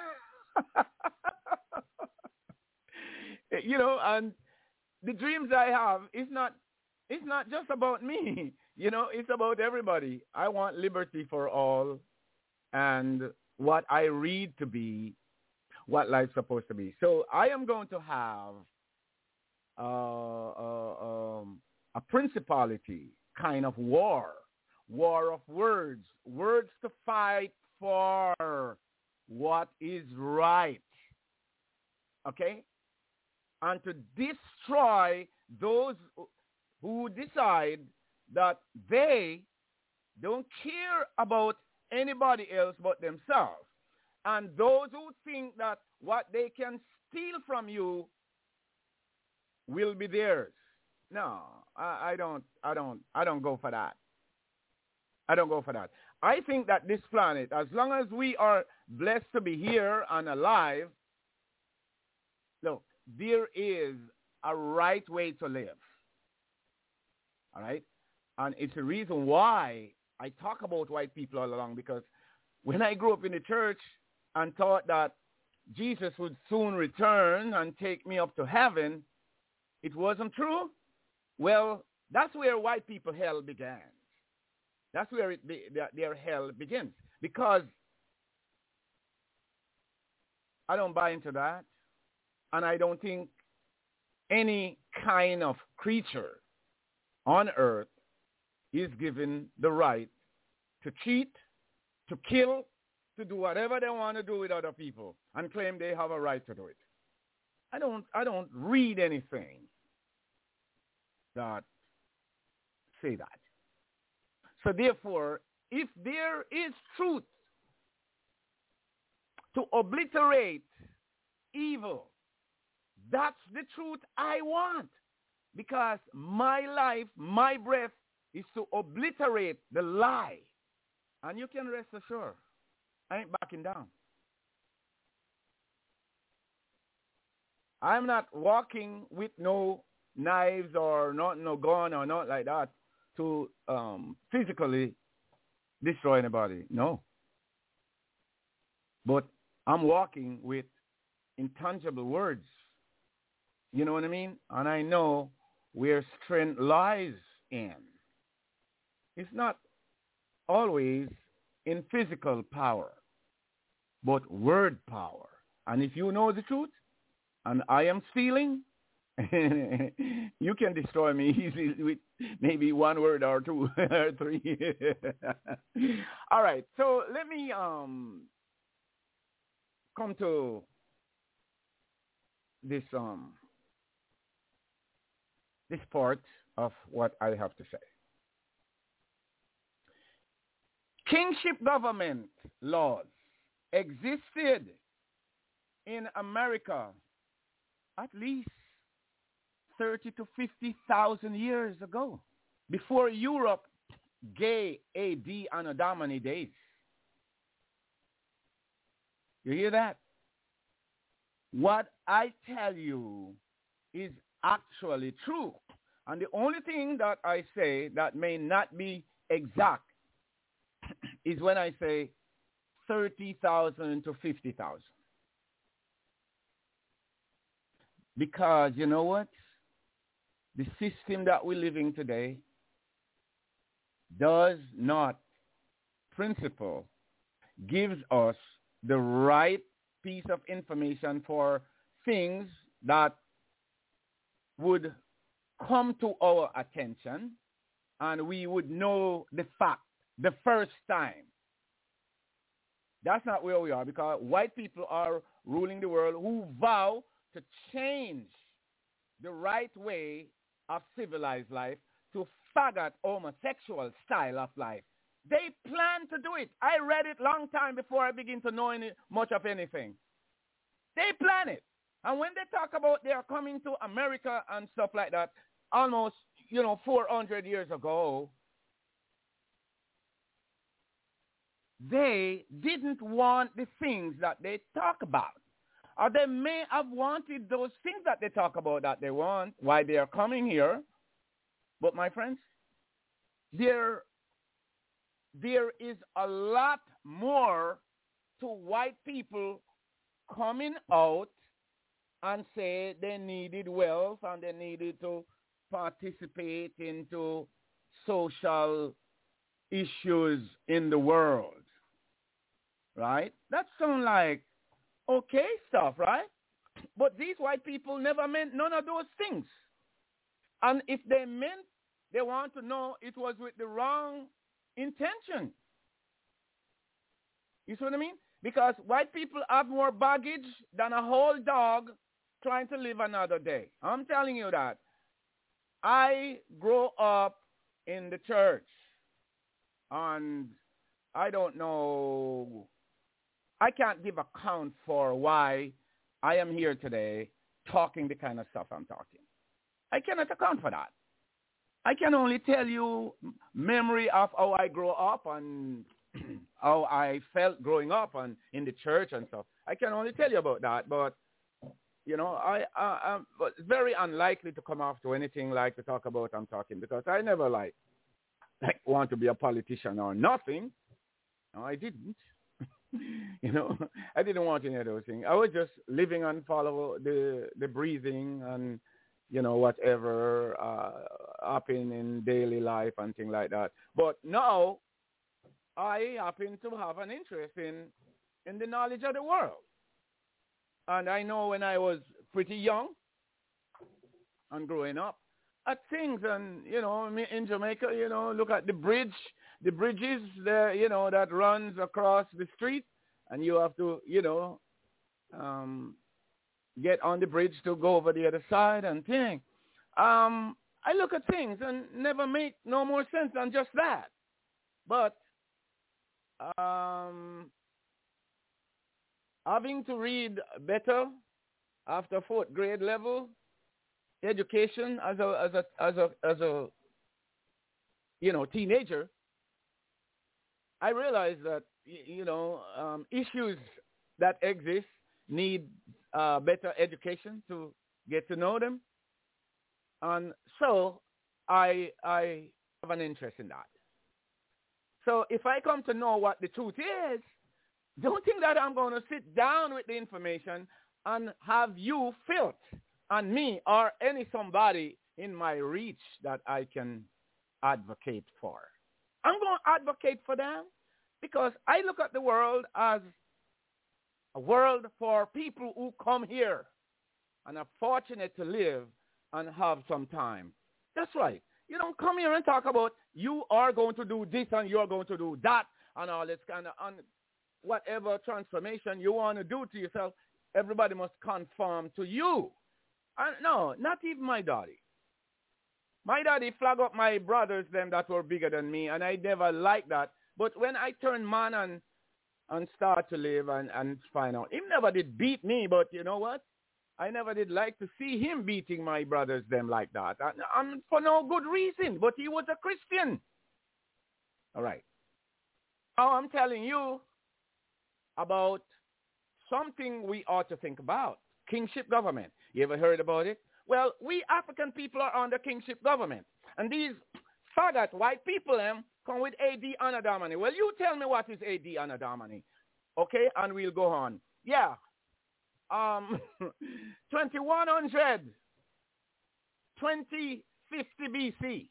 You know, and the dreams I have is not, it's not just about me. You know, it's about everybody. I want liberty for all and what I read to be what life's supposed to be. So I am going to have uh, uh, um, a principality kind of war. War of words, words to fight for what is right, okay? And to destroy those who decide that they don't care about anybody else but themselves. And those who think that what they can steal from you will be theirs. No, I, I don't, I don't, I don't go for that. I don't go for that. I think that this planet, as long as we are blessed to be here and alive, look, there is a right way to live. All right? And it's the reason why I talk about white people all along, because when I grew up in the church and thought that Jesus would soon return and take me up to heaven, it wasn't true. Well, that's where white people hell began. That's where it be, their, their hell begins. Because I don't buy into that. And I don't think any kind of creature on earth is given the right to cheat, to kill, to do whatever they want to do with other people and claim they have a right to do it. I don't, I don't read anything that say that. So therefore, if there is truth to obliterate evil, that's the truth I want. Because my life, my breath is to obliterate the lie. And you can rest assured, I ain't backing down. I'm not walking with no knives or not no gun or not like that to um, physically destroy anybody. No. But I'm walking with intangible words. You know what I mean? And I know where strength lies in. It's not always in physical power, but word power. And if you know the truth, and I am stealing, You can destroy me easily with maybe one word or two or three. All right, so let me um come to this um this part of what I have to say. Kingship government laws existed in America at least thirty to fifty thousand years ago, before Europe gay A D Anno Domini days. You hear that? What I tell you is actually true. And the only thing that I say that may not be exact is when I say thirty thousand to fifty thousand. Because you know what? The system that we're living today does not, principle, gives us the right piece of information for things that would come to our attention and we would know the fact the first time. That's not where we are, because white people are ruling the world who vow to change the right way of civilized life to faggot homosexual style of life. They plan to do it. I read it long time before I begin to know any, much of anything. They plan it. And when they talk about they are coming to America and stuff like that, almost, you know, four hundred years ago, they didn't want the things that they talk about. Or they may have wanted those things that they talk about that they want, why they are coming here. But my friends, there, there is a lot more to white people coming out and say they needed wealth and they needed to participate into social issues in the world. Right? That sounds like okay stuff, right? But these white people never meant none of those things. And if they meant, they want to know it was with the wrong intention. You see what I mean? Because white people have more baggage than a whole dog trying to live another day. I'm telling you that. I grew up in the church, and I don't know, I can't give account for why I am here today talking the kind of stuff I'm talking. I cannot account for that. I can only tell you memory of how I grew up and how I felt growing up and in the church and stuff. I can only tell you about that, but you know, I, I, I'm very unlikely to come off to anything like to talk about I'm talking, because I never like, like want to be a politician or nothing. No, I didn't. You know, I didn't want any of those things. I was just living and follow the the breathing and, you know, whatever uh, happen in daily life and things like that. But now I happen to have an interest in in the knowledge of the world. And I know when I was pretty young and growing up at things, and, you know, in Jamaica, you know, look at the bridge, the bridges there, you know, that runs across the street, and you have to, you know, um, get on the bridge to go over the other side and thing. Um, I look at things and never make no more sense than just that. But um, having to read better after fourth grade level education as a as a as a as a you know teenager, I realized that you know um, issues that exist need uh, better education to get to know them, and so I I have an interest in that. So if I come to know what the truth is, don't think that I'm going to sit down with the information and have you felt on me or any somebody in my reach that I can advocate for. I'm going to advocate for them because I look at the world as a world for people who come here and are fortunate to live and have some time. That's right. You don't come here and talk about you are going to do this and you're going to do that and all this kind of, and whatever transformation you want to do to yourself, everybody must conform to you. And no, not even my daddy. My daddy flag up my brothers, them that were bigger than me, and I never liked that. But when I turned man and and start to live and, and find out, he never did beat me, but you know what? I never did like to see him beating my brothers, them like that. And, and for no good reason, but he was a Christian. All right. Now I'm telling you about something we ought to think about. Kingship government. You ever heard about it? Well, we African people are under kingship government. And these faggot white people them come with A D Anno Domini. Well, you tell me what is A D Anno Domini. Okay? And we'll go on. Yeah. Um, twenty-one hundred, twenty fifty B C.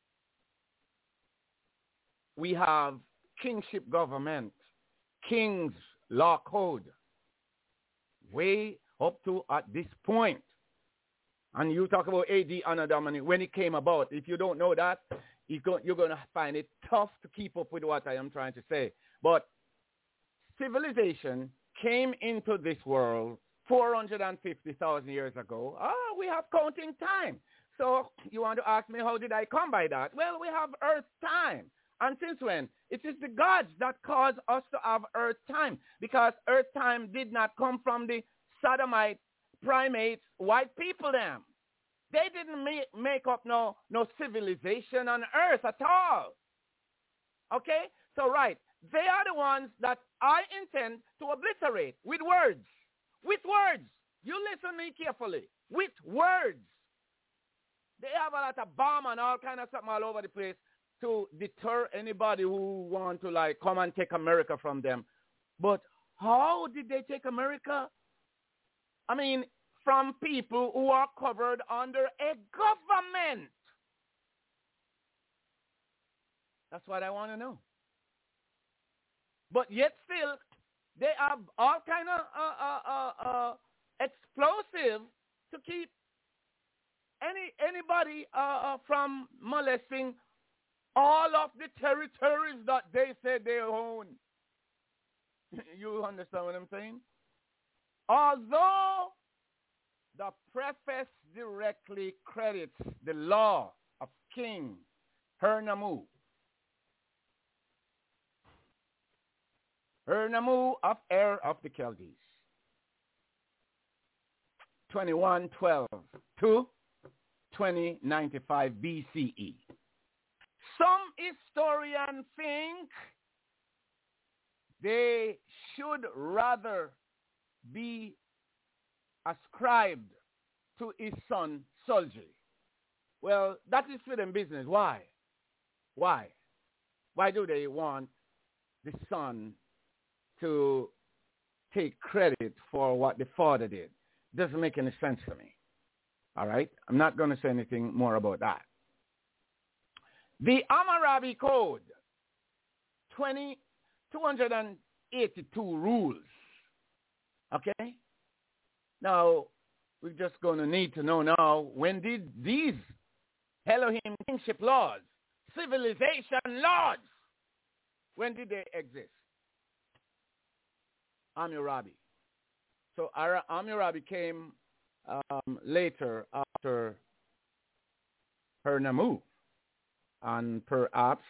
We have kingship government, king's law code. Way up to at this point. And you talk about A D Anno Domini, when it came about. If you don't know that, you're going to find it tough to keep up with what I am trying to say. But civilization came into this world four hundred fifty thousand years ago. Ah, we have counting time. So you want to ask me, how did I come by that? Well, we have earth time. And since when? It is the gods that caused us to have earth time, because earth time did not come from the sodomite, primates, white people them. They didn't make, make up no, no civilization on earth at all. Okay? So, right, they are the ones that I intend to obliterate with words. With words. You listen to me carefully. With words. They have a lot of bomb and all kind of something all over the place to deter anybody who want to, like, come and take America from them. But how did they take America? I mean, from people who are covered under a government. That's what I want to know. But yet still, they have all kind of uh, uh, uh, uh, explosive to keep any anybody uh, uh, from molesting all of the territories that they say they own. You understand what I'm saying? Although the preface directly credits the law of King Hernamu, Hernamu of Ur of the Chaldees, twenty-one twelve to twenty ninety-five B C E. Some historians think they should rather be ascribed to his son Solji. Well, that is for them business. Why? Why? Why do they want the son to take credit for what the father did? Doesn't make any sense to me. All right? I'm not going to say anything more about that. The Hammurabi Code, two hundred eighty-two rules. Okay? Now, we're just going to need to know now, when did these Elohim kingship laws, civilization laws, when did they exist? Hammurabi. So Hammurabi came um, later after Hernamu. And perhaps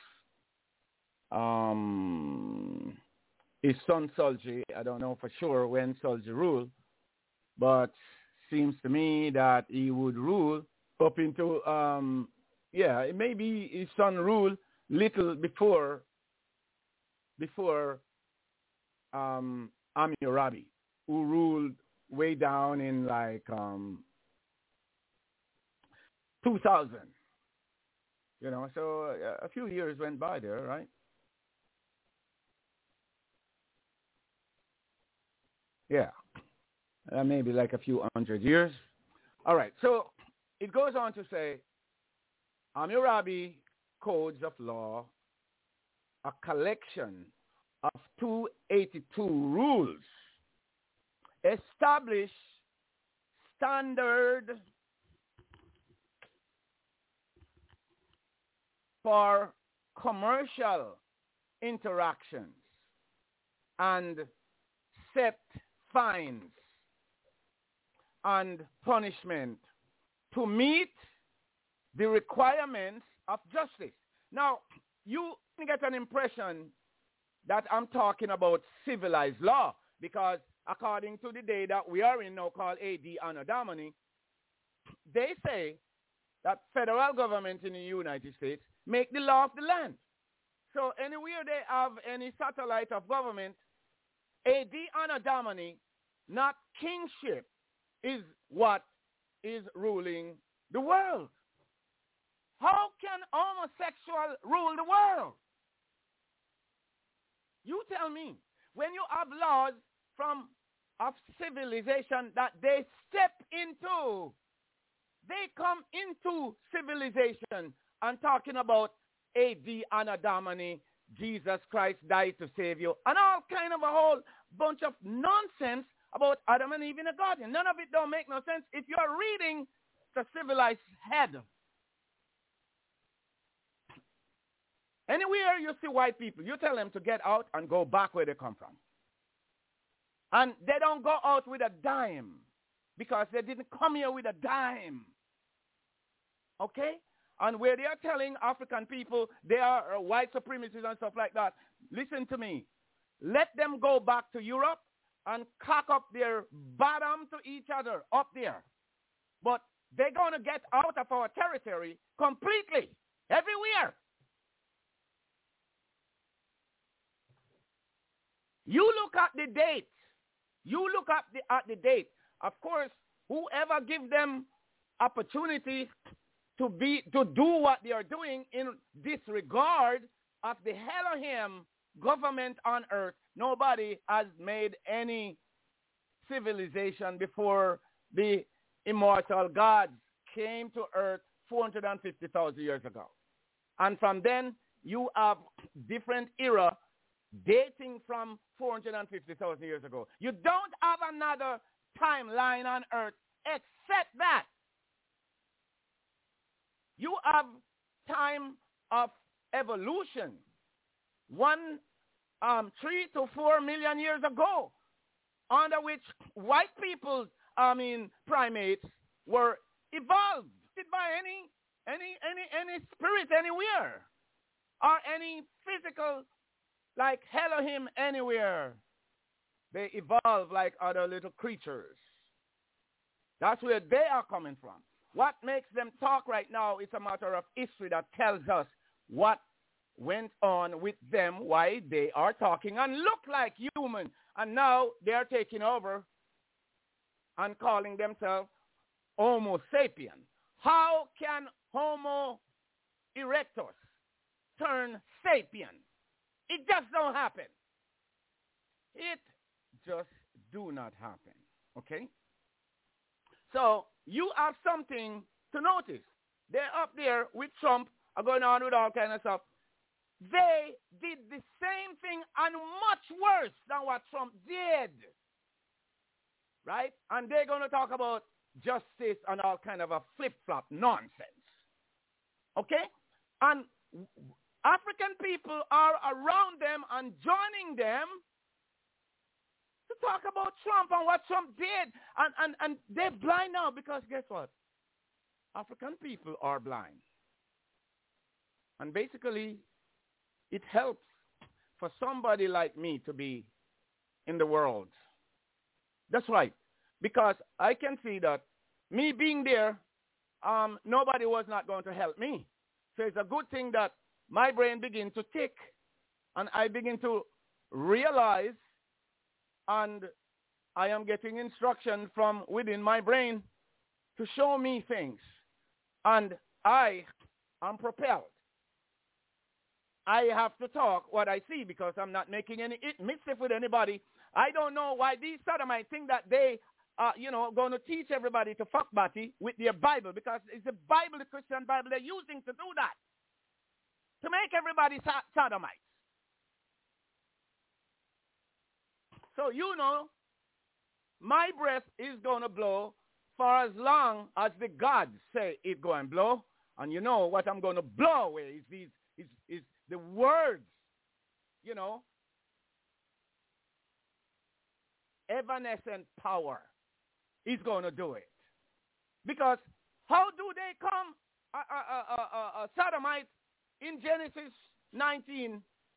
um, his son Solji, I don't know for sure when Solji ruled, but seems to me that he would rule up into, um, yeah, maybe his son ruled little before, before um, Hammurabi, who ruled way down in like um, two thousand. You know, so uh, a few years went by there, right? Yeah, uh, maybe like a few hundred years. All right, so it goes on to say, Hammurabi codes of law, a collection of two hundred eighty-two rules, establish standard for commercial interactions and set fines and punishment to meet the requirements of justice. Now, you get an impression that I'm talking about civilized law, because according to the day that we are in now, called A D Anno Domini, they say that federal government in the United States make the law of the land. So anywhere they have any satellite of government, A D Anno Domini, not kingship, is what is ruling the world. How can homosexual rule the world? You tell me. When you have laws from of civilization that they step into, they come into civilization and talking about A D Anno Domini, Jesus Christ died to save you, and all kind of a whole bunch of nonsense about Adam and Eve in the garden. None of it don't make no sense if you're reading the civilized head. Anywhere you see white people, you tell them to get out and go back where they come from. And they don't go out with a dime because they didn't come here with a dime. Okay? And where they are telling African people they are uh, white supremacists and stuff like that, listen to me. Let them go back to Europe and cock up their bottom to each other up there. But they're going to get out of our territory completely, everywhere. You look at the date. You look at the, at the date. Of course, whoever give them opportunity to be to do what they are doing in disregard of the Elohim government on earth, nobody has made any civilization before the immortal gods came to earth four hundred fifty thousand years ago. And from then, you have different era dating from four hundred fifty thousand years ago. You don't have another timeline on earth except that. You have time of evolution. One, um, three to four million years ago, under which white people, I mean primates, were evolved by any, any, any, any spirit anywhere, or any physical, like Elohim anywhere. They evolve like other little creatures. That's where they are coming from. What makes them talk right now is a matter of history that tells us what went on with them, why they are talking and look like human. And now they are taking over and calling themselves Homo sapien. How can Homo erectus turn sapien? It just don't happen. It just do not happen. Okay? So you have something to notice. They're up there with Trump, are going on with all kind of stuff. They did the same thing and much worse than what Trump did. Right? And they're going to talk about justice and all kind of a flip-flop nonsense. Okay? And African people are around them and joining them to talk about Trump and what Trump did. And, and, and they're blind now because guess what? African people are blind. And basically, it helps for somebody like me to be in the world. That's right. Because I can see that me being there, um, nobody was not going to help me. So it's a good thing that my brain begin to tick and I begin to realize and I am getting instruction from within my brain to show me things. And I am propelled. I have to talk what I see because I'm not making any mischief with anybody. I don't know why these sodomites think that they are, you know, going to teach everybody to fuck Batty with their Bible because it's the Bible, the Christian Bible, they're using to do that. To make everybody sodomites. So, you know, my breath is going to blow for as long as the gods say it go and blow. And you know what I'm going to blow away is these is, is the words, you know, evanescent power is going to do it. Because how do they come, uh, uh, uh, uh, uh, Sodomites in Genesis nineteen?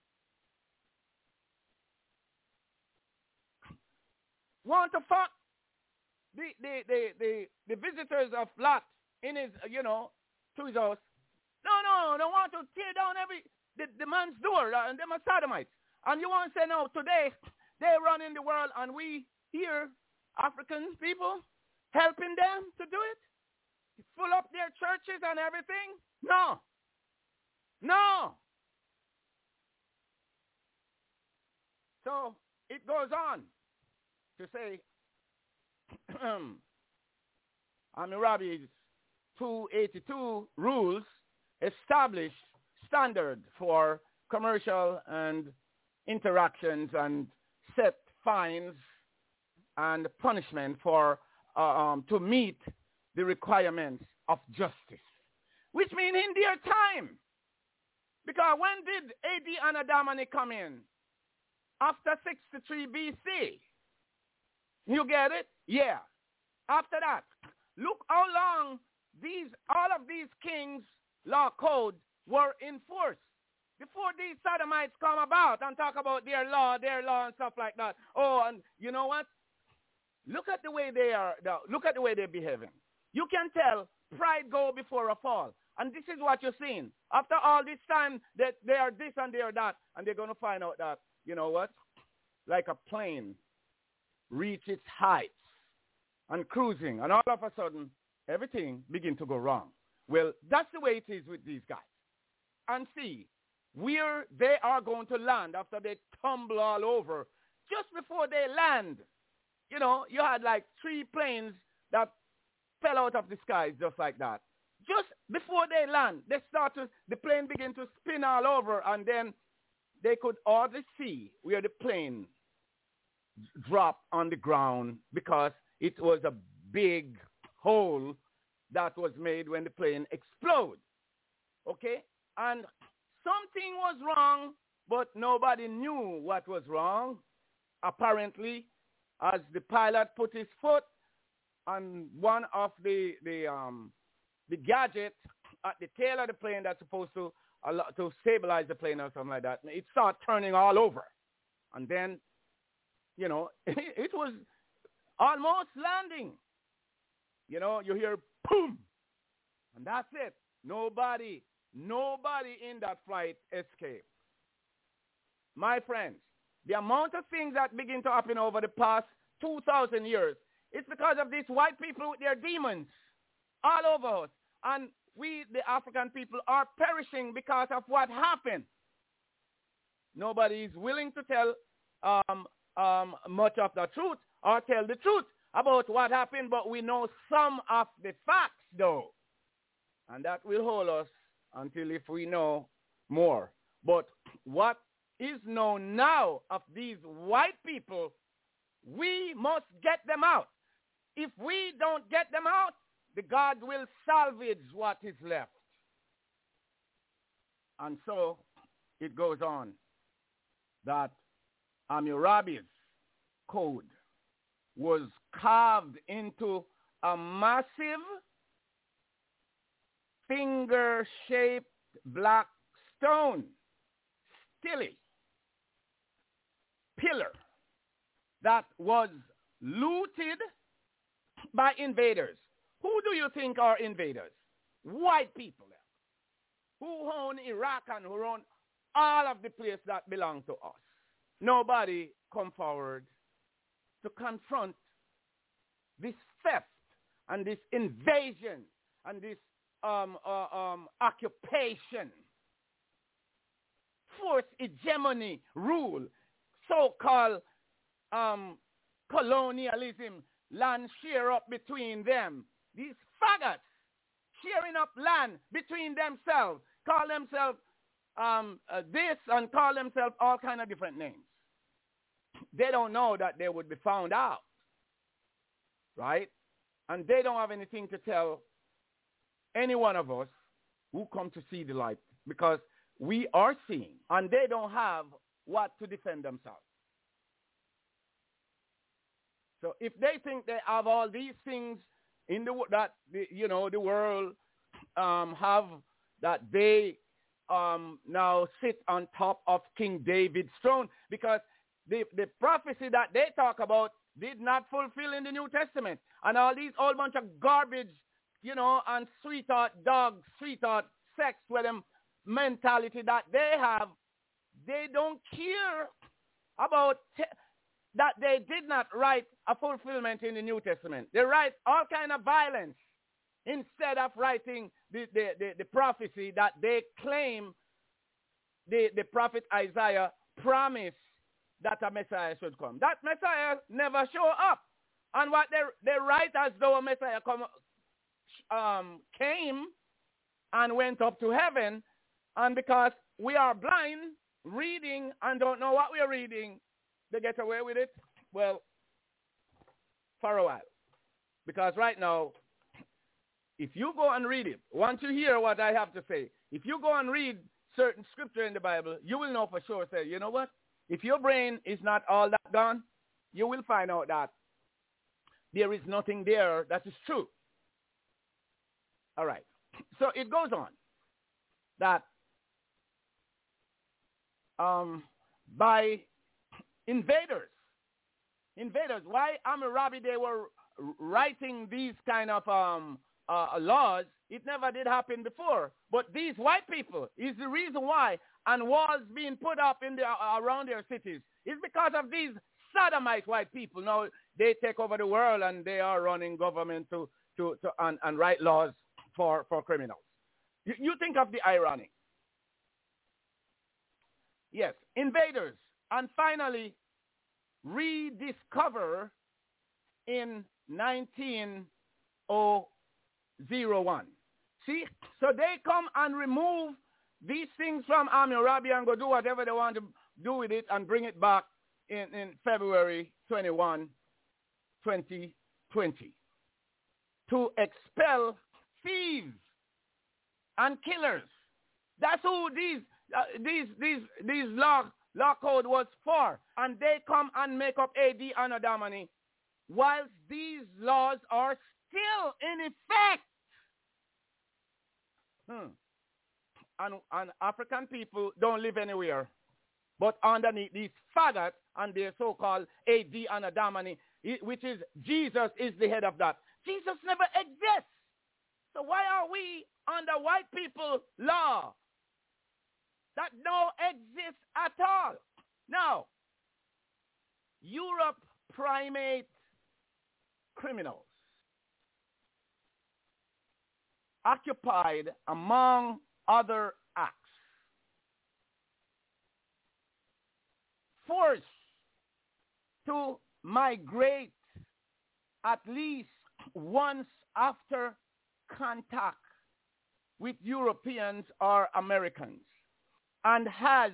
Want to fuck the, the, the, the, the visitors of Lot in his, you know, to his house. No, no, they want to tear down every, the, the man's door, uh, and them are Sodomites. And you want to say, no, today they run in the world and we here, African people, helping them to do it? Full up their churches and everything? No. No. So it goes on to say, Hammurabi's two eighty-two rules establish standard for commercial and interactions and set fines and punishment for uh, um, to meet the requirements of justice, which means in their time. Because when did A D and Adamani come in? After sixty-three B C. You get it? Yeah. After that, look how long these all of these kings' law codes were enforced. Before these Sodomites come about and talk about their law, their law and stuff like that. Oh, and you know what? Look at the way they are. Look at the way they're behaving. You can tell pride go before a fall. And this is what you're seeing. After all this time that they are this and they are that, and they're going to find out that, you know what? Like a plane reach its heights and cruising, and all of a sudden, everything begin to go wrong. Well, that's the way it is with these guys. And see, where they are going to land after they tumble all over, just before they land, you know, you had like three planes that fell out of the skies just like that. Just before they land, they start to, the plane begin to spin all over, and then they could hardly see where the plane dropped on the ground because it was a big hole that was made when the plane exploded. Okay? And something was wrong, but nobody knew what was wrong. Apparently, as the pilot put his foot on one of the the um the gadget at the tail of the plane that's supposed to uh, to stabilize the plane or something like that, it started turning all over. And then, you know, it, it was almost landing. You know, you hear boom, and that's it. Nobody, nobody in that flight escaped. My friends, the amount of things that begin to happen over the past two thousand years, it's because of these white people with their demons all over us. And we, the African people, are perishing because of what happened. Nobody is willing to tell um, um, much of the truth or tell the truth about what happened, but we know some of the facts, though. And that will hold us until if we know more. But what is known now of these white people, we must get them out. If we don't get them out, the God will salvage what is left. And so it goes on that Hammurabi's code was carved into a massive finger-shaped black stone, stilly pillar that was looted by invaders. Who do you think are invaders? White people who own Iraq and who own all of the place that belong to us. Nobody come forward to confront this theft and this invasion and this um, uh, um, occupation, forced hegemony, rule, so-called um, colonialism, land share up between them. These faggots sharing up land between themselves, call themselves um, uh, this and call themselves all kind of different names. They don't know that they would be found out, right? And they don't have anything to tell any one of us who come to see the light, because we are seeing, and they don't have what to defend themselves. So if they think they have all these things in the that the, you know the world um, have, that they um, now sit on top of King David's throne, because the the prophecy that they talk about did not fulfill in the New Testament, and all these whole bunch of garbage, you know, and sweetheart dog, sweetheart sex with them mentality that they have, they don't care about te- that they did not write a fulfillment in the New Testament. They write all kind of violence instead of writing the, the, the, the prophecy that they claim the, the prophet Isaiah promised that a Messiah should come. That Messiah never show up. And what they, they write as though a Messiah come, um, came and went up to heaven, and because we are blind, reading, and don't know what we are reading, they get away with it, well, for a while. Because right now, if you go and read it, once you hear what I have to say, if you go and read certain scripture in the Bible, you will know for sure, say, you know what? If your brain is not all that gone, you will find out that there is nothing there that is true. All right. So it goes on that um, by invaders, invaders, why Hammurabi, they were writing these kind of um, uh, laws, it never did happen before. But these white people is the reason why, and walls being put up in the, uh, around their cities, is because of these sodomite white people. Now they take over the world and they are running government to, to, to and, and write laws for, for criminals. You, you think of the irony. Yes, invaders. And finally, rediscover in nineteen oh one. See? So they come and remove these things from Hammurabi and go do whatever they want to do with it and bring it back in, in February twenty-first, twenty twenty to expel thieves and killers. That's who these uh, these these these law law code was for, and they come and make up A D Anno Domini, whilst these laws are still in effect. Hmm. And, and African people don't live anywhere, but underneath these faggots and their so-called A D Anno Domini, which is Jesus is the head of that. Jesus never exists. So why are we under white people law that don't exist at all? Now, Europe primate criminals occupied, among other acts, forced to migrate at least once after contact with Europeans or Americans, and has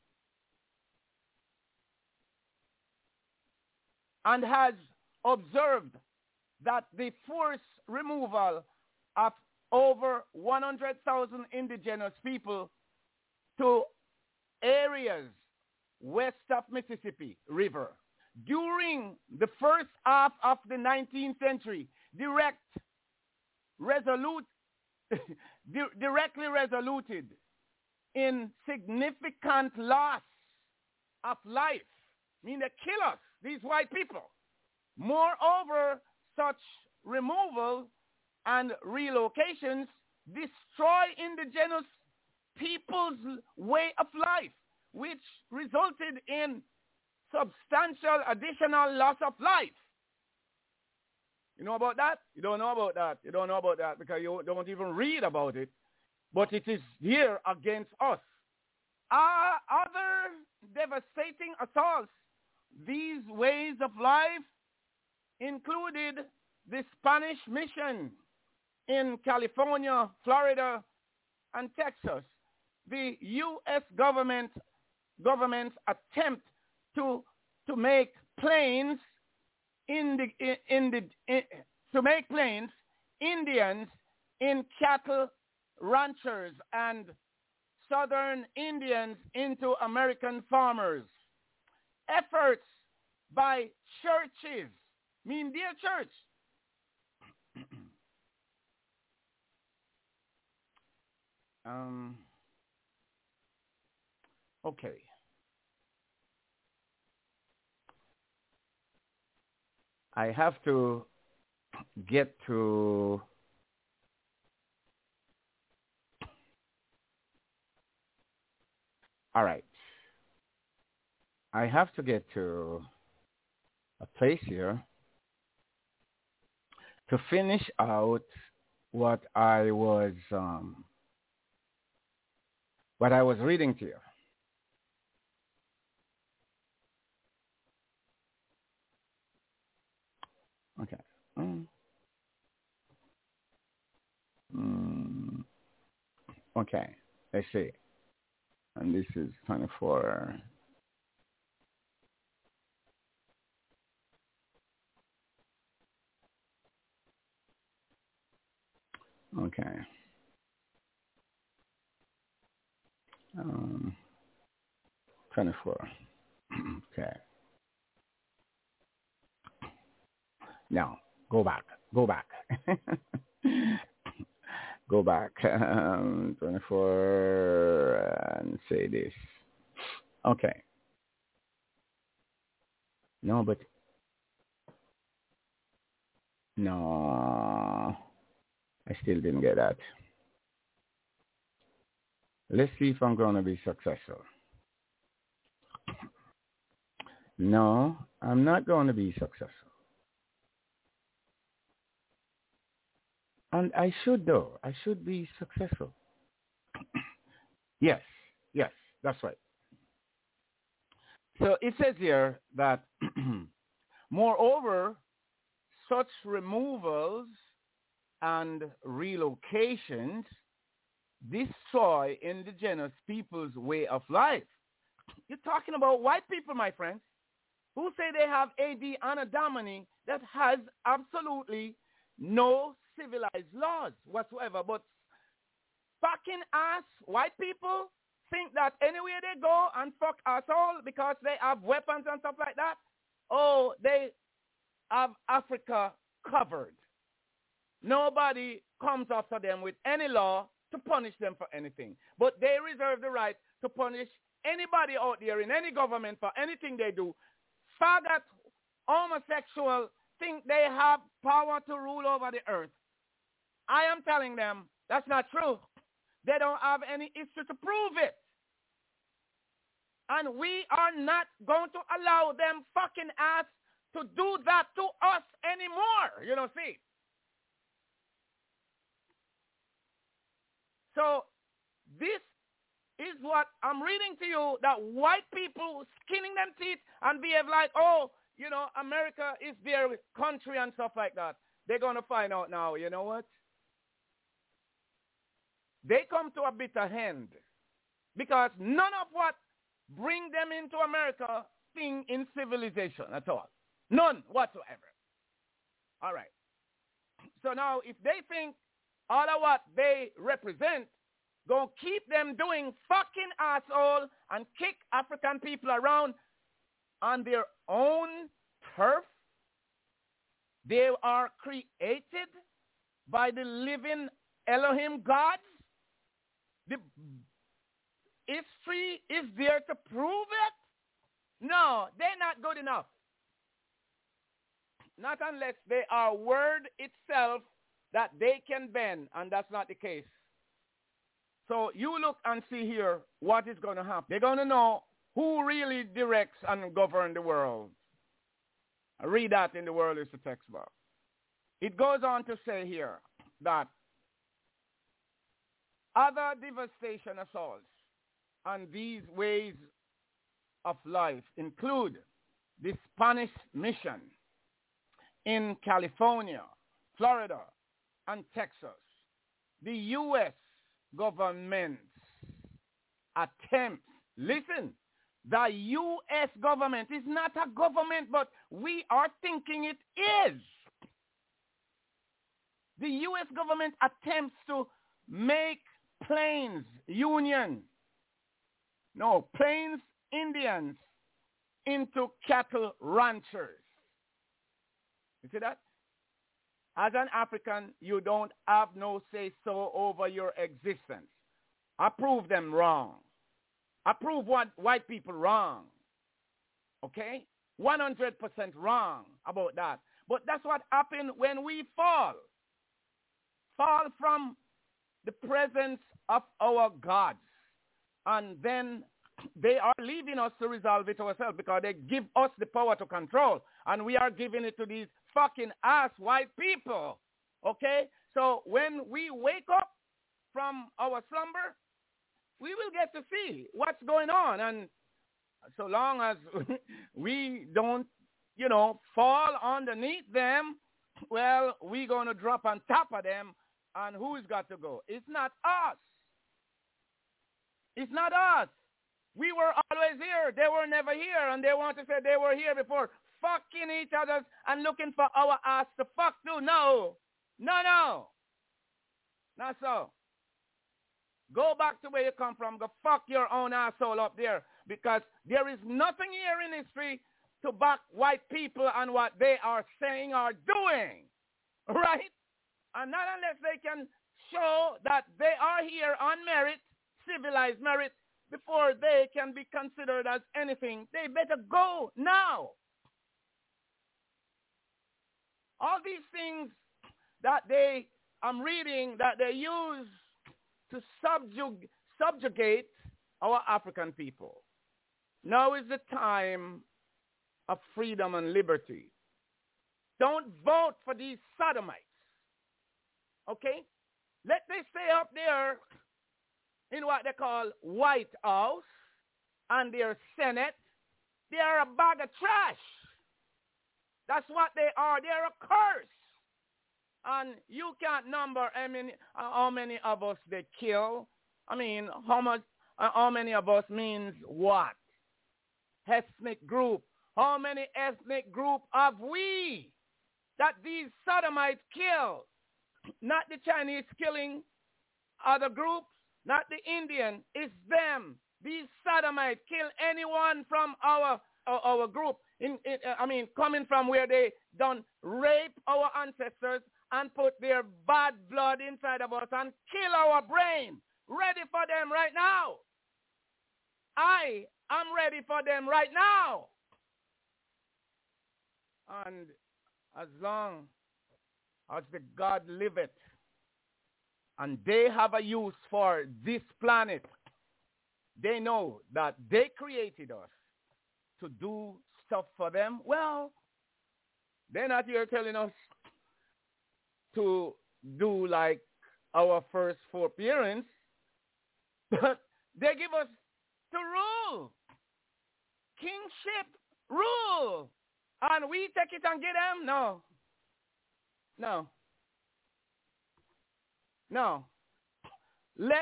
and has observed that the forced removal of over one hundred thousand indigenous people to areas west of Mississippi River during the first half of the nineteenth century direct resolute directly resoluted in significant loss of life. I mean, they kill us, these white people. Moreover, such removal and relocations destroy indigenous people's way of life, which resulted in substantial additional loss of life. You know about that? You don't know about that. You don't know about that because you don't even read about it. But it is here against us. Uh, other devastating assaults, these ways of life included the Spanish mission in California, Florida, and Texas. The U S government government's attempt to to make planes in the in, in the in, to make planes Indians in cattle ranchers and southern Indians into American farmers. Efforts by churches, mean dear church, um, okay. I have to get to all right. I have to get to a place here to finish out what I was um, what I was reading to you. Okay. Mm. Mm. Okay. Let's see. And this is twenty-four. Okay. Um, twenty-four. Okay. Now, go back. Go back. Go back. Um, twenty-four and say this. Okay. No, but no. I still didn't get that. Let's see if I'm going to be successful. No, I'm not going to be successful. And I should, though. I should be successful. Yes, yes, that's right. So it says here that, moreover, such removals and relocations destroy indigenous people's way of life. You're talking about white people, my friends, who say they have A D Anno Domini that has absolutely no civilized laws whatsoever. But fucking ass white people think that anywhere they go and fuck us all because they have weapons and stuff like that, oh, they have Africa covered. Nobody comes after them with any law to punish them for anything. But they reserve the right to punish anybody out there in any government for anything they do. Faggot, homosexual, think they have power to rule over the earth. I am telling them that's not true. They don't have any issue to prove it. And we are not going to allow them fucking ass to do that to us anymore. You know, see? So this is what I'm reading to you, that white people skinning them teeth and behave like, oh, you know, America is their country and stuff like that. They're going to find out now, you know what? They come to a bitter end because none of what bring them into America thing in civilization at all. None whatsoever. All right. So now if they think all of what they represent going to keep them doing fucking asshole and kick African people around on their own turf, they are created by the living Elohim gods. The history is there to prove it. No, they're not good enough. Not unless they are word itself that they can bend, and that's not the case. So you look and see here what is going to happen. They're going to know who really directs and governs the world. I read that in the World is the textbook. It goes on to say here that other devastation assaults on these ways of life include the Spanish mission in California, Florida, and Texas. The U S government's attempts, listen, the U S government is not a government, but we are thinking it is. The U S government attempts to make Plains Union, no, Plains Indians into cattle ranchers. You see that? As an African, you don't have no say-so over your existence. I prove them wrong. I prove what white people wrong. Okay? one hundred percent wrong about that. But that's what happened when we fall. Fall from the presence of our gods. And then they are leaving us to resolve it ourselves because they give us the power to control. And we are giving it to these fucking ass white people. Okay? So when we wake up from our slumber, we will get to see what's going on. And so long as we don't, you know, fall underneath them, well, we're going to drop on top of them. And who's got to go? It's not us. It's not us. We were always here. They were never here. And they want to say they were here before. Fucking each other and looking for our ass to fuck too. No. No, no. Not so. Go back to where you come from. Go fuck your own asshole up there. Because there is nothing here in history to back white people and what they are saying or doing. Right? And not unless they can show that they are here on merit, civilized merit, before they can be considered as anything. They better go now. All these things that they, I'm reading, that they use to subjug, subjugate our African people. Now is the time of freedom and liberty. Don't vote for these sodomites. Okay? Let they stay up there in what they call White House and their Senate. They are a bag of trash. That's what they are. They're a curse. And you can't number how many, uh, how many of us they kill. I mean, how much? Uh, how many of us means what? Ethnic group. How many ethnic group have we that these sodomites kill? Not the Chinese killing other groups, not the Indian. It's them. These sodomites kill anyone from our our, our group. In, in, uh, I mean, coming from where they done rape our ancestors and put their bad blood inside of us and kill our brain. Ready for them right now. I am ready for them right now. And as long as the God liveth, and they have a use for this planet, they know that they created us to do stuff for them. Well, they're not here telling us to do like our first forbearance, but they give us to rule. Kingship, rule. And we take it and get them? No. No. No. Let,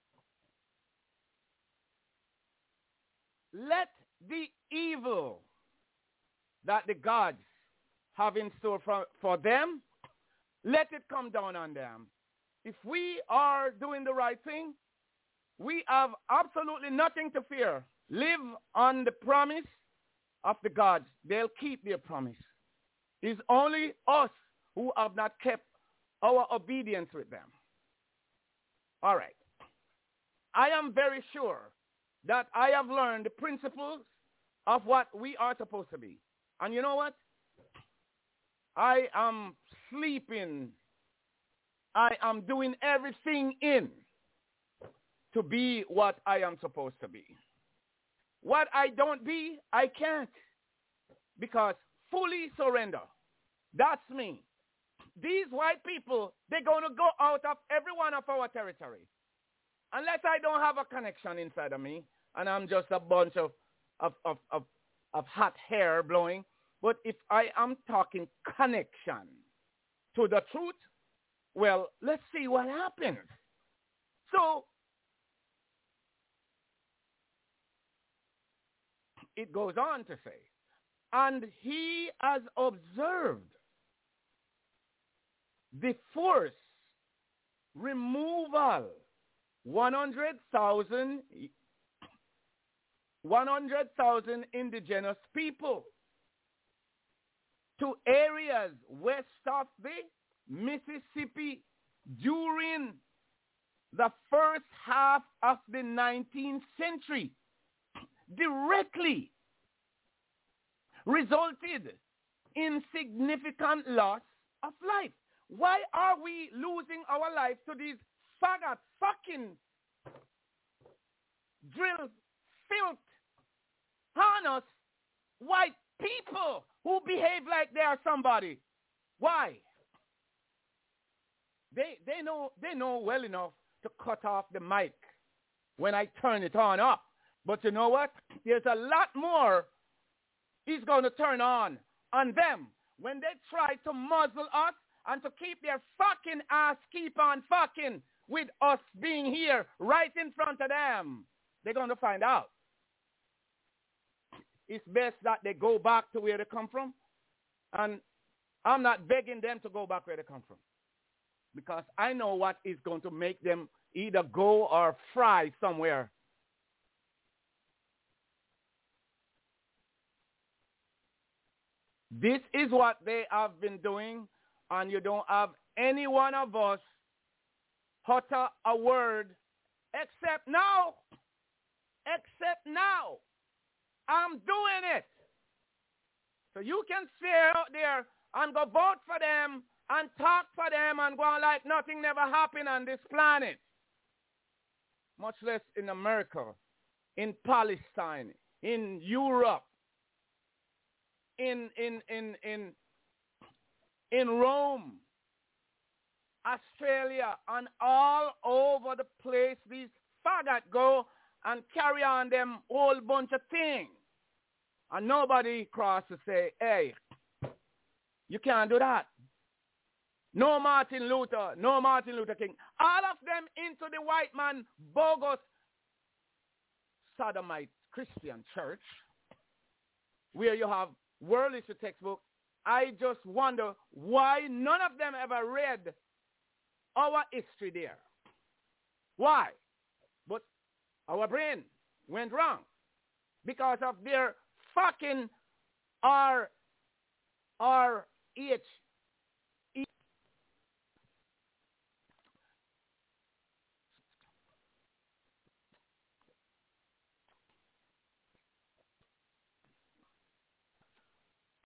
let the evil that the gods have in store for, for them, let it come down on them. If we are doing the right thing, we have absolutely nothing to fear. Live on the promise of the gods. They'll keep their promise. It's only us who have not kept our obedience with them. All right. I am very sure that I have learned the principles of what we are supposed to be. And you know what? I am sleeping. I am doing everything in to be what I am supposed to be. What I don't be, I can't. Because fully surrender. That's me. These white people, they're going to go out of every one of our territory. Unless I don't have a connection inside of me, and I'm just a bunch of, of, of, of, of hot hair blowing. But if I am talking connection to the truth, well, let's see what happens. So, it goes on to say, and he has observed the forced removal one hundred thousand one hundred thousand indigenous people to areas west of the Mississippi during the first half of the nineteenth century, directly resulted in significant loss of life. Why are we losing our life to these faggot, fucking, drill, filth, harness, white people who behave like they are somebody? Why? They, they, know, they know well enough to cut off the mic when I turn it on up. But you know what? There's a lot more he's going to turn on on them when they try to muzzle us and to keep their fucking ass keep on fucking with us being here right in front of them. They're going to find out. It's best that they go back to where they come from. And I'm not begging them to go back where they come from, because I know what is going to make them either go or fry somewhere. This is what they have been doing, and you don't have any one of us utter a word except now. Except now. I'm doing it. So you can stay out there and go vote for them and talk for them and go on like nothing never happened on this planet. Much less in America, in Palestine, in Europe, in in in in in Rome, Australia, and all over the place. These faggot go and carry on them whole bunch of things, and nobody cross to say, "Hey, you can't do that." No Martin Luther, no Martin Luther King. All of them into the white man bogus sodomite Christian church, where you have world history textbook. I just wonder why none of them ever read our history there. Why? But our brain went wrong because of their fucking R R H